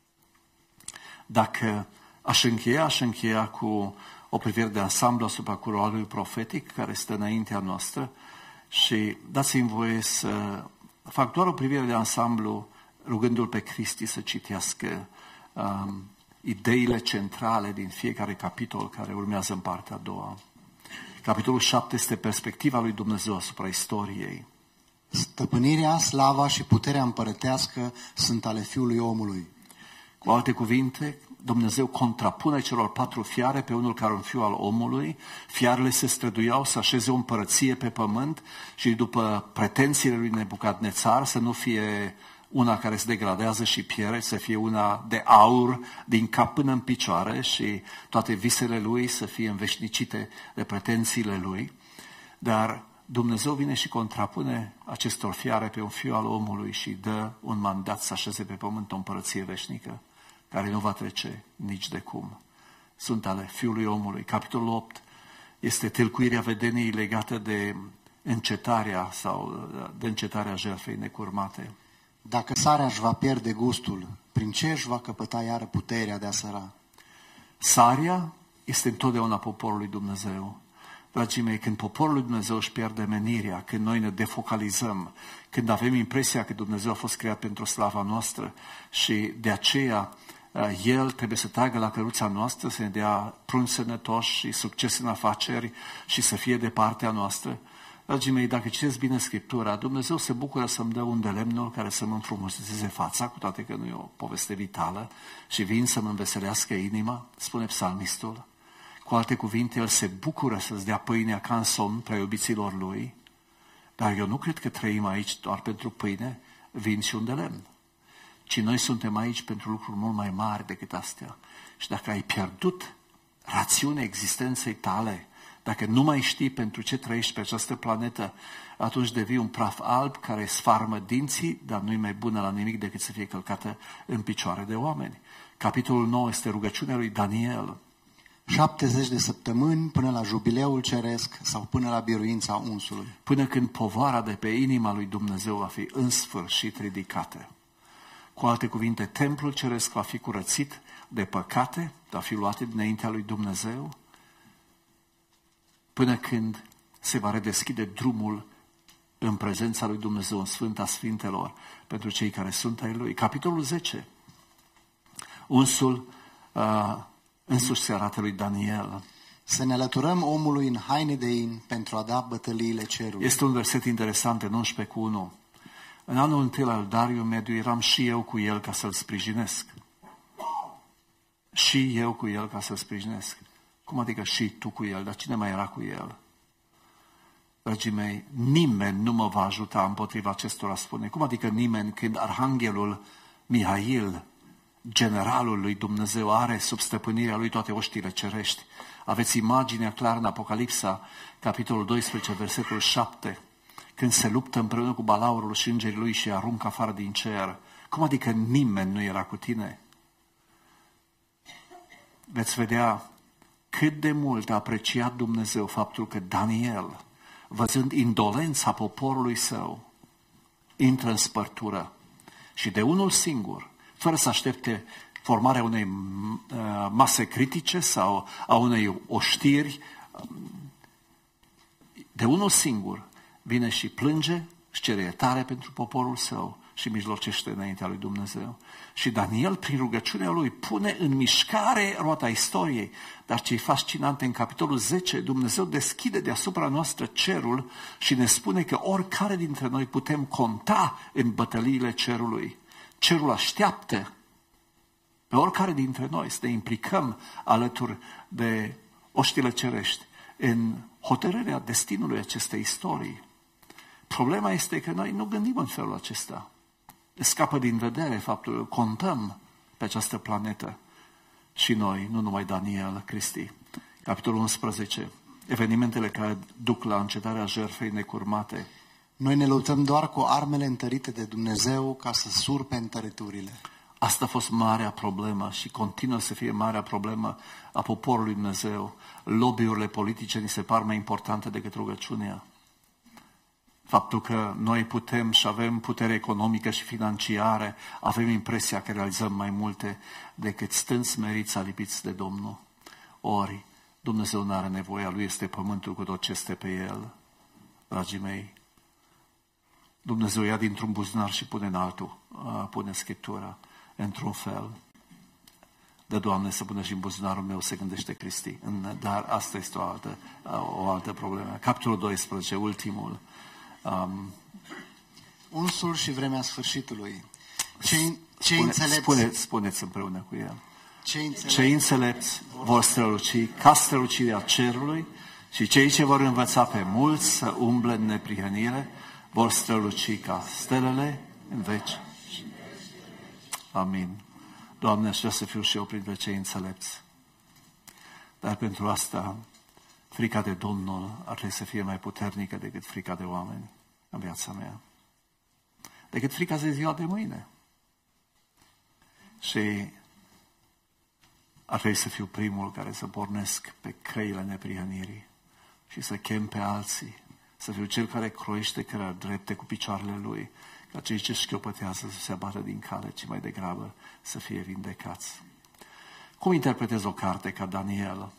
Dacă aș încheia cu o privire de ansamblu asupra culoarului profetic care stă înaintea noastră și dați-mi voie să fac doar o privire de ansamblu rugându-l pe Cristi să citească ideile centrale din fiecare capitol care urmează în partea a doua. Capitolul 7 este perspectiva lui Dumnezeu asupra istoriei. Stăpânirea, slava și puterea împărătească sunt ale Fiului omului. Cu alte cuvinte, Dumnezeu contrapune celor 4 fiare pe unul care un fiu al omului. Fiarele se străduiau să așeze o împărăție pe pământ și după pretențiile lui Nebucadnețar să nu fie una care se degradează și pierde, să fie una de aur din cap până în picioare și toate visele lui să fie înveșnicite de pretențiile lui. Dar Dumnezeu vine și contrapune acestor fiare pe un fiu al omului și dă un mandat să așeze pe pământ o împărăție veșnică, care nu va trece nici de cum. Sunt ale Fiului omului. Capitolul 8 este tâlcuirea vedeniei legată de încetarea jertfei necurmate. Dacă sarea își va pierde gustul, prin ce își va căpăta iară puterea de a săra? Sarea este întotdeauna poporul lui Dumnezeu. Dragii mei, când poporul lui Dumnezeu își pierde menirea, când noi ne defocalizăm, când avem impresia că Dumnezeu a fost creat pentru slava noastră și de aceea El trebuie să tragă la căruța noastră, să ne dea prunci sănătoși și succes în afaceri și să fie de partea noastră. Dragii mei, dacă citeți bine Scriptura, Dumnezeu se bucură să-mi dă un de lemnul care să mă înfrumusețeze fața, cu toate că nu e o poveste vitală, și vin să-mi înveselească inima, spune psalmistul. Cu alte cuvinte, El se bucură să-ți dea pâinea ca în somn prea iubiților Lui, dar eu nu cred că trăim aici doar pentru pâine, vin și un de lemn, ci noi suntem aici pentru lucruri mult mai mari decât astea. Și dacă ai pierdut rațiunea existenței tale, dacă nu mai știi pentru ce trăiești pe această planetă, atunci devii un praf alb care sfarmă dinții, dar nu-i mai bună la nimic decât să fie călcată în picioare de oameni. Capitolul 9 este rugăciunea lui Daniel. 70 de săptămâni până la jubileul ceresc sau până la biruința unsului. Până când povara de pe inima lui Dumnezeu va fi în sfârșit ridicată. Cu alte cuvinte, templul ceresc va fi curățit de păcate, va fi luate dinaintea lui Dumnezeu, până când se va redeschide drumul în prezența lui Dumnezeu, în Sfânta Sfintelor, pentru cei care sunt ai Lui. Capitolul 10. Unsul însuși se arată lui Daniel. Să ne alăturăm omului în haine de in pentru a da bătăliile cerului. Este un verset interesant în 11:1. În anul întâi al Dariu Mediu eram și eu cu el ca să-l sprijinesc. Și eu cu el ca să-l sprijinesc. Cum adică și tu cu el? Dar cine mai era cu el? Dragii mei, nimeni nu mă va ajuta împotriva acestora, spune. Cum adică nimeni, când Arhanghelul Mihail, generalul lui Dumnezeu, are sub stăpânirea lui toate oștile cerești? Aveți imaginea clară în Apocalipsa, capitolul 12, versetul 7, când se luptă împreună cu balaurul și îngerii lui și aruncă afară din cer. Cum adică nimeni nu era cu tine? Veți vedea cât de mult a apreciat Dumnezeu faptul că Daniel, văzând indolența poporului său, intră în spărtură și de unul singur, fără să aștepte formarea unei mase critice sau a unei oștiri, de unul singur vine și plânge, își cere iertare pentru poporul său și mijlocește înaintea lui Dumnezeu. Și Daniel, prin rugăciunea lui, pune în mișcare roata istoriei. Dar ce-i fascinant, în capitolul 10, Dumnezeu deschide deasupra noastră cerul și ne spune că oricare dintre noi putem conta în bătăliile cerului. Cerul așteaptă pe oricare dintre noi să ne implicăm alături de oștile cerești în hotărârea destinului acestei istorii. Problema este că noi nu gândim în felul acesta. Scapă din vedere faptul că contăm pe această planetă și noi, nu numai Daniel, Cristi. Capitolul 11. Evenimentele care duc la încetarea jertfei necurmate. Noi ne luptăm doar cu armele întărite de Dumnezeu ca să surpe întăriturile. Asta a fost marea problemă și continuă să fie marea problemă a poporului Dumnezeu. Lobby-urile politice ni se par mai importante decât rugăciunea. Faptul că noi putem și avem putere economică și financiară, avem impresia că realizăm mai multe decât stând smeriți, alipiți de Domnul. Ori Dumnezeu nu are nevoie, Lui este pământul cu tot ce este pe El. Dragii mei, Dumnezeu ia dintr-un buzunar și pune în altul, pune Scriptura într-un fel. De Doamne să pună și în buzunarul meu, se gândește Cristi. Dar asta este o altă problemă. Capitolul 12, ultimul. Unsul și vremea sfârșitului. Spuneți împreună cu el. Cei înțelepți vor străluci ca strălucirea cerului și cei ce vor învăța pe mulți să umble în neprihănire vor străluci ca stelele în veci. Amin. Doamne, aș vrea să fiu și eu printre cei înțelepți. Dar pentru asta, frica de Domnul ar trebui să fie mai puternică decât frica de oameni în viața mea. Decât frica de ziua de mâine. Și ar trebui să fiu primul care să pornesc pe căile neprihănirii și să chem pe alții. Să fiu cel care croiește cărări drepte cu picioarele lui, ca cei ce șchiopătează să se abată din cale, ci mai degrabă să fie vindecați. Cum interpretez o carte ca Daniel?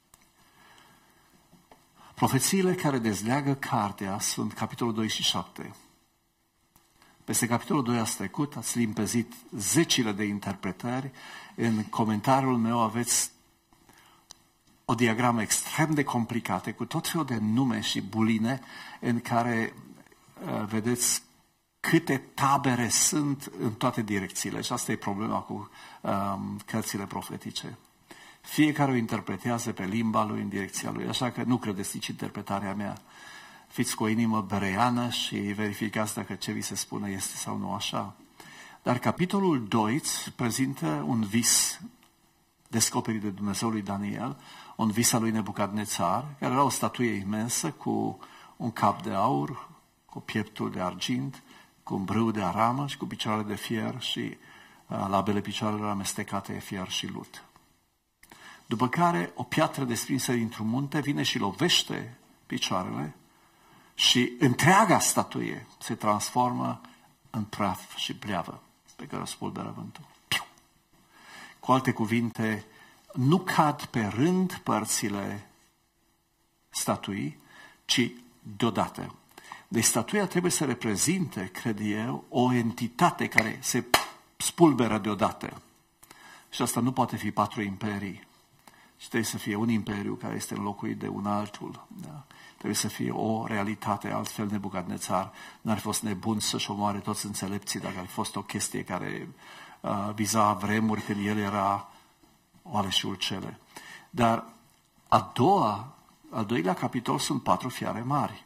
Profețiile care dezleagă cartea sunt capitolul 2 și 7. Peste capitolul 2 ați trecut, ați limpezit zecile de interpretări. În comentariul meu aveți o diagramă extrem de complicată, cu tot felul de nume și buline, în care vedeți câte tabere sunt în toate direcțiile. Și asta e problema cu cărțile profetice. Fiecare o interpretează pe limba lui, în direcția lui. Așa că nu credeți nici interpretarea mea. Fiți cu o inimă bereiană și verificați dacă ce vi se spune este sau nu așa. Dar capitolul 2 prezintă un vis descoperit de Dumnezeu lui Daniel, un vis al lui Nebucadnețar, care era o statuie imensă cu un cap de aur, cu pieptul de argint, cu un brâu de aramă și cu picioare de fier și la ambele picioarelor amestecate fier și lut. După care o piatră desprinsă dintr-un munte vine și lovește picioarele și întreaga statuie se transformă în praf și pleavă pe care o spulberă vântul. Cu alte cuvinte, nu cad pe rând părțile statuii, ci deodată. Deci statuia trebuie să reprezinte, cred eu, o entitate care se spulberă deodată. Și asta nu poate fi 4 imperii. Și trebuie să fie un imperiu care este înlocuit de un altul. Da? Trebuie să fie o realitate, altfel Nebucadnețar n-ar fi fost nebun să-și omoare toți înțelepții dacă ar fi fost o chestie care viza vremuri când el era oaleșiul cele. Dar al doilea capitol sunt 4 fiare mari.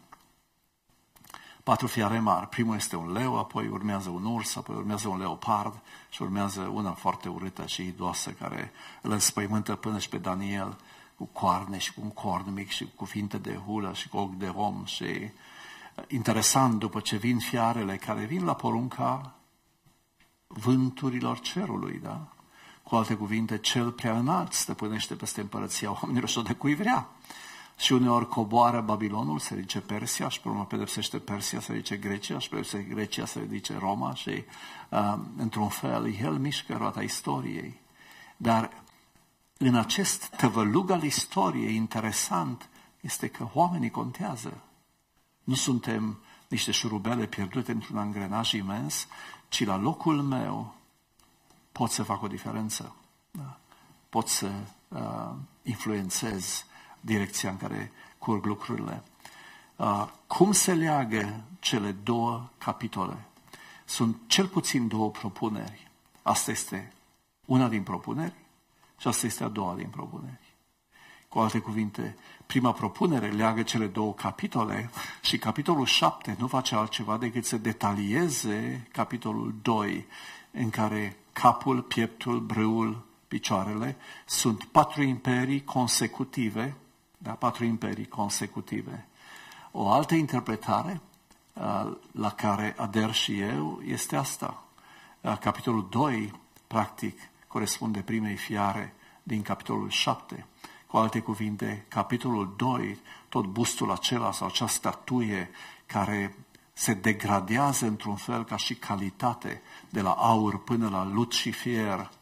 4 fiare mari. Primul este un leu, apoi urmează un urs, apoi urmează un leopard și urmează una foarte urâtă și idoasă care îl înspăimântă până și pe Daniel cu coarne și cu un corn mic și cu cuvinte de hulă și cu ochi de om. Și interesant, după ce vin fiarele care vin la porunca vânturilor cerului, da? Cu alte cuvinte, cel prea înalt stăpânește peste împărăția oamenilor și o de cui vrea. Și uneori coboară Babilonul, se ridice Persia și pe urmă pedepsește Persia, se ridice Grecia și pedepsește Grecia, se ridice Roma și într-un fel el mișcă roata istoriei. Dar în acest tăvălug al istoriei interesant este că oamenii contează. Nu suntem niște șurubele pierdute într-un angrenaj imens, ci la locul meu pot să fac o diferență. Da? Pot să influențez direcția în care curg lucrurile. Cum se leagă cele 2 capitole? Sunt cel puțin 2 propuneri. Asta este una din propuneri și asta este a doua din propuneri. Cu alte cuvinte, prima propunere leagă cele 2 capitole și capitolul 7 nu face altceva decât să detalieze capitolul 2, în care capul, pieptul, brâul, picioarele sunt 4 imperii consecutive, da, 4 imperii consecutive. O altă interpretare la care ader și eu este asta. Capitolul 2, practic, corespunde primei fiare din capitolul 7. Cu alte cuvinte, capitolul 2, tot bustul acela sau acea statuie care se degradează într-un fel ca și calitate de la aur până la lut și fier,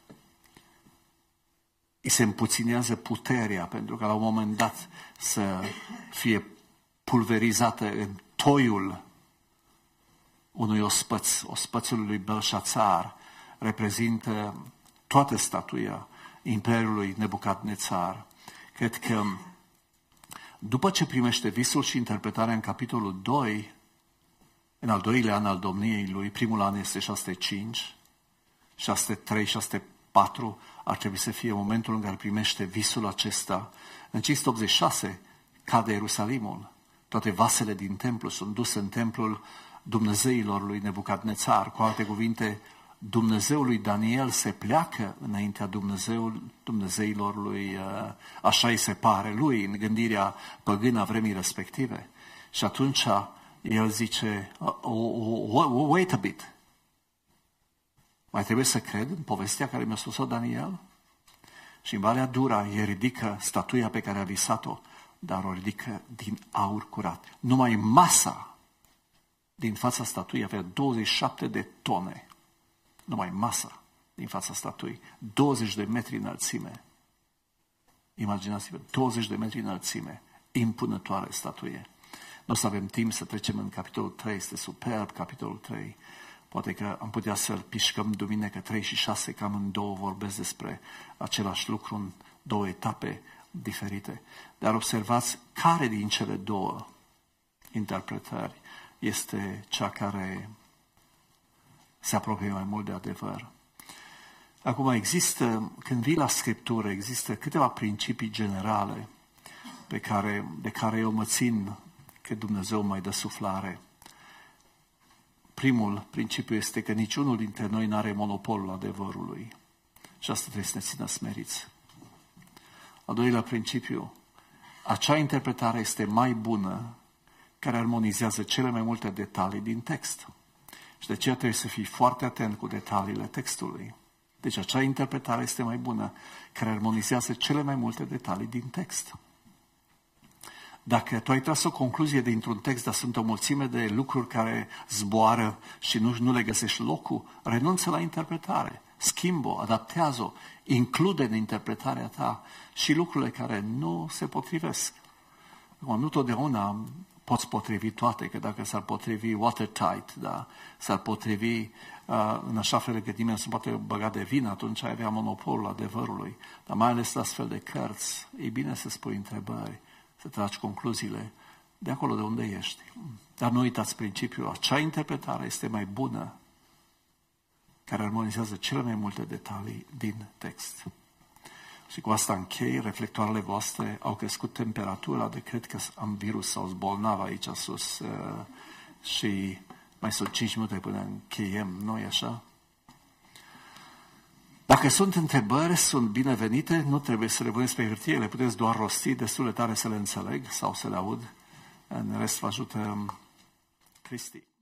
îi se împuținează puterea pentru că la un moment dat să fie pulverizată în toiul unui ospăț. Ospățul lui Belșațar reprezintă toată statuia Imperiului Nebucadnețar. Cred că după ce primește visul și interpretarea în capitolul 2, în al doilea an al domniei lui, primul an este 605, 603, 604, ar trebui să fie momentul în care primește visul acesta. În 586 cade Ierusalimul. Toate vasele din templu sunt duse în templul Dumnezeilor lui Nebucadnețar. Cu alte cuvinte, Dumnezeul lui Daniel se pleacă înaintea Dumnezeilor lui, așa îi se pare lui, în gândirea păgână a vremii respective. Și atunci el zice, wait a bit. Mai trebuie să cred în povestea care mi-a spus-o Daniel? Și în Valea Dura el ridică statuia pe care a visat-o, dar o ridică din aur curat. Numai masa din fața statuii avea 27 de tone. Numai masa din fața statuii. 20 de metri înălțime. Imaginați-vă, 20 de metri înălțime. Impunătoare statuie. Nu o să avem timp să trecem în capitolul 3. Este superb capitolul 3. Poate că am putea să-l pișcăm duminică 3 și 6, cam în două vorbesc despre același lucru în două etape diferite. Dar observați care din cele două interpretări este cea care se apropie mai mult de adevăr. Acum există, când vii la Scriptură, există câteva principii generale de care eu mă țin că Dumnezeu mai dă suflare. Primul principiu este că niciunul dintre noi nu are monopolul adevărului. Și asta trebuie să ne țină smeriți. Al doilea principiu, acea interpretare este mai bună care armonizează cele mai multe detalii din text. Și de aceea trebuie să fii foarte atent cu detaliile textului. Deci acea interpretare este mai bună care armonizează cele mai multe detalii din text. Dacă tu ai tras o concluzie dintr-un text, dar sunt o mulțime de lucruri care zboară și nu le găsești locul, renunță la interpretare, schimbă-o, adaptează-o, include în interpretarea ta și lucrurile care nu se potrivesc. Acum, nu totdeauna poți potrivi toate, că dacă s-ar potrivi watertight, da, s-ar potrivi în așa fel că nimeni se poate băga de vină, atunci ai avea monopolul adevărului. Dar mai ales la astfel de cărți, e bine să spui întrebări, să tragi concluziile de acolo de unde ești. Dar nu uitați principiul, acea interpretare este mai bună care armonizează cele mai multe detalii din text. Și cu asta închei, reflectoarele voastre au crescut temperatura, de cred că am virus sau bolnav aici sus și mai sunt 5 minute până încheiem, nu-i așa? Dacă sunt întrebări, sunt binevenite, nu trebuie să le puneți pe hârtie, le puteți doar rosti destul de tare să le înțeleg sau să le aud. În rest vă ajută Cristi.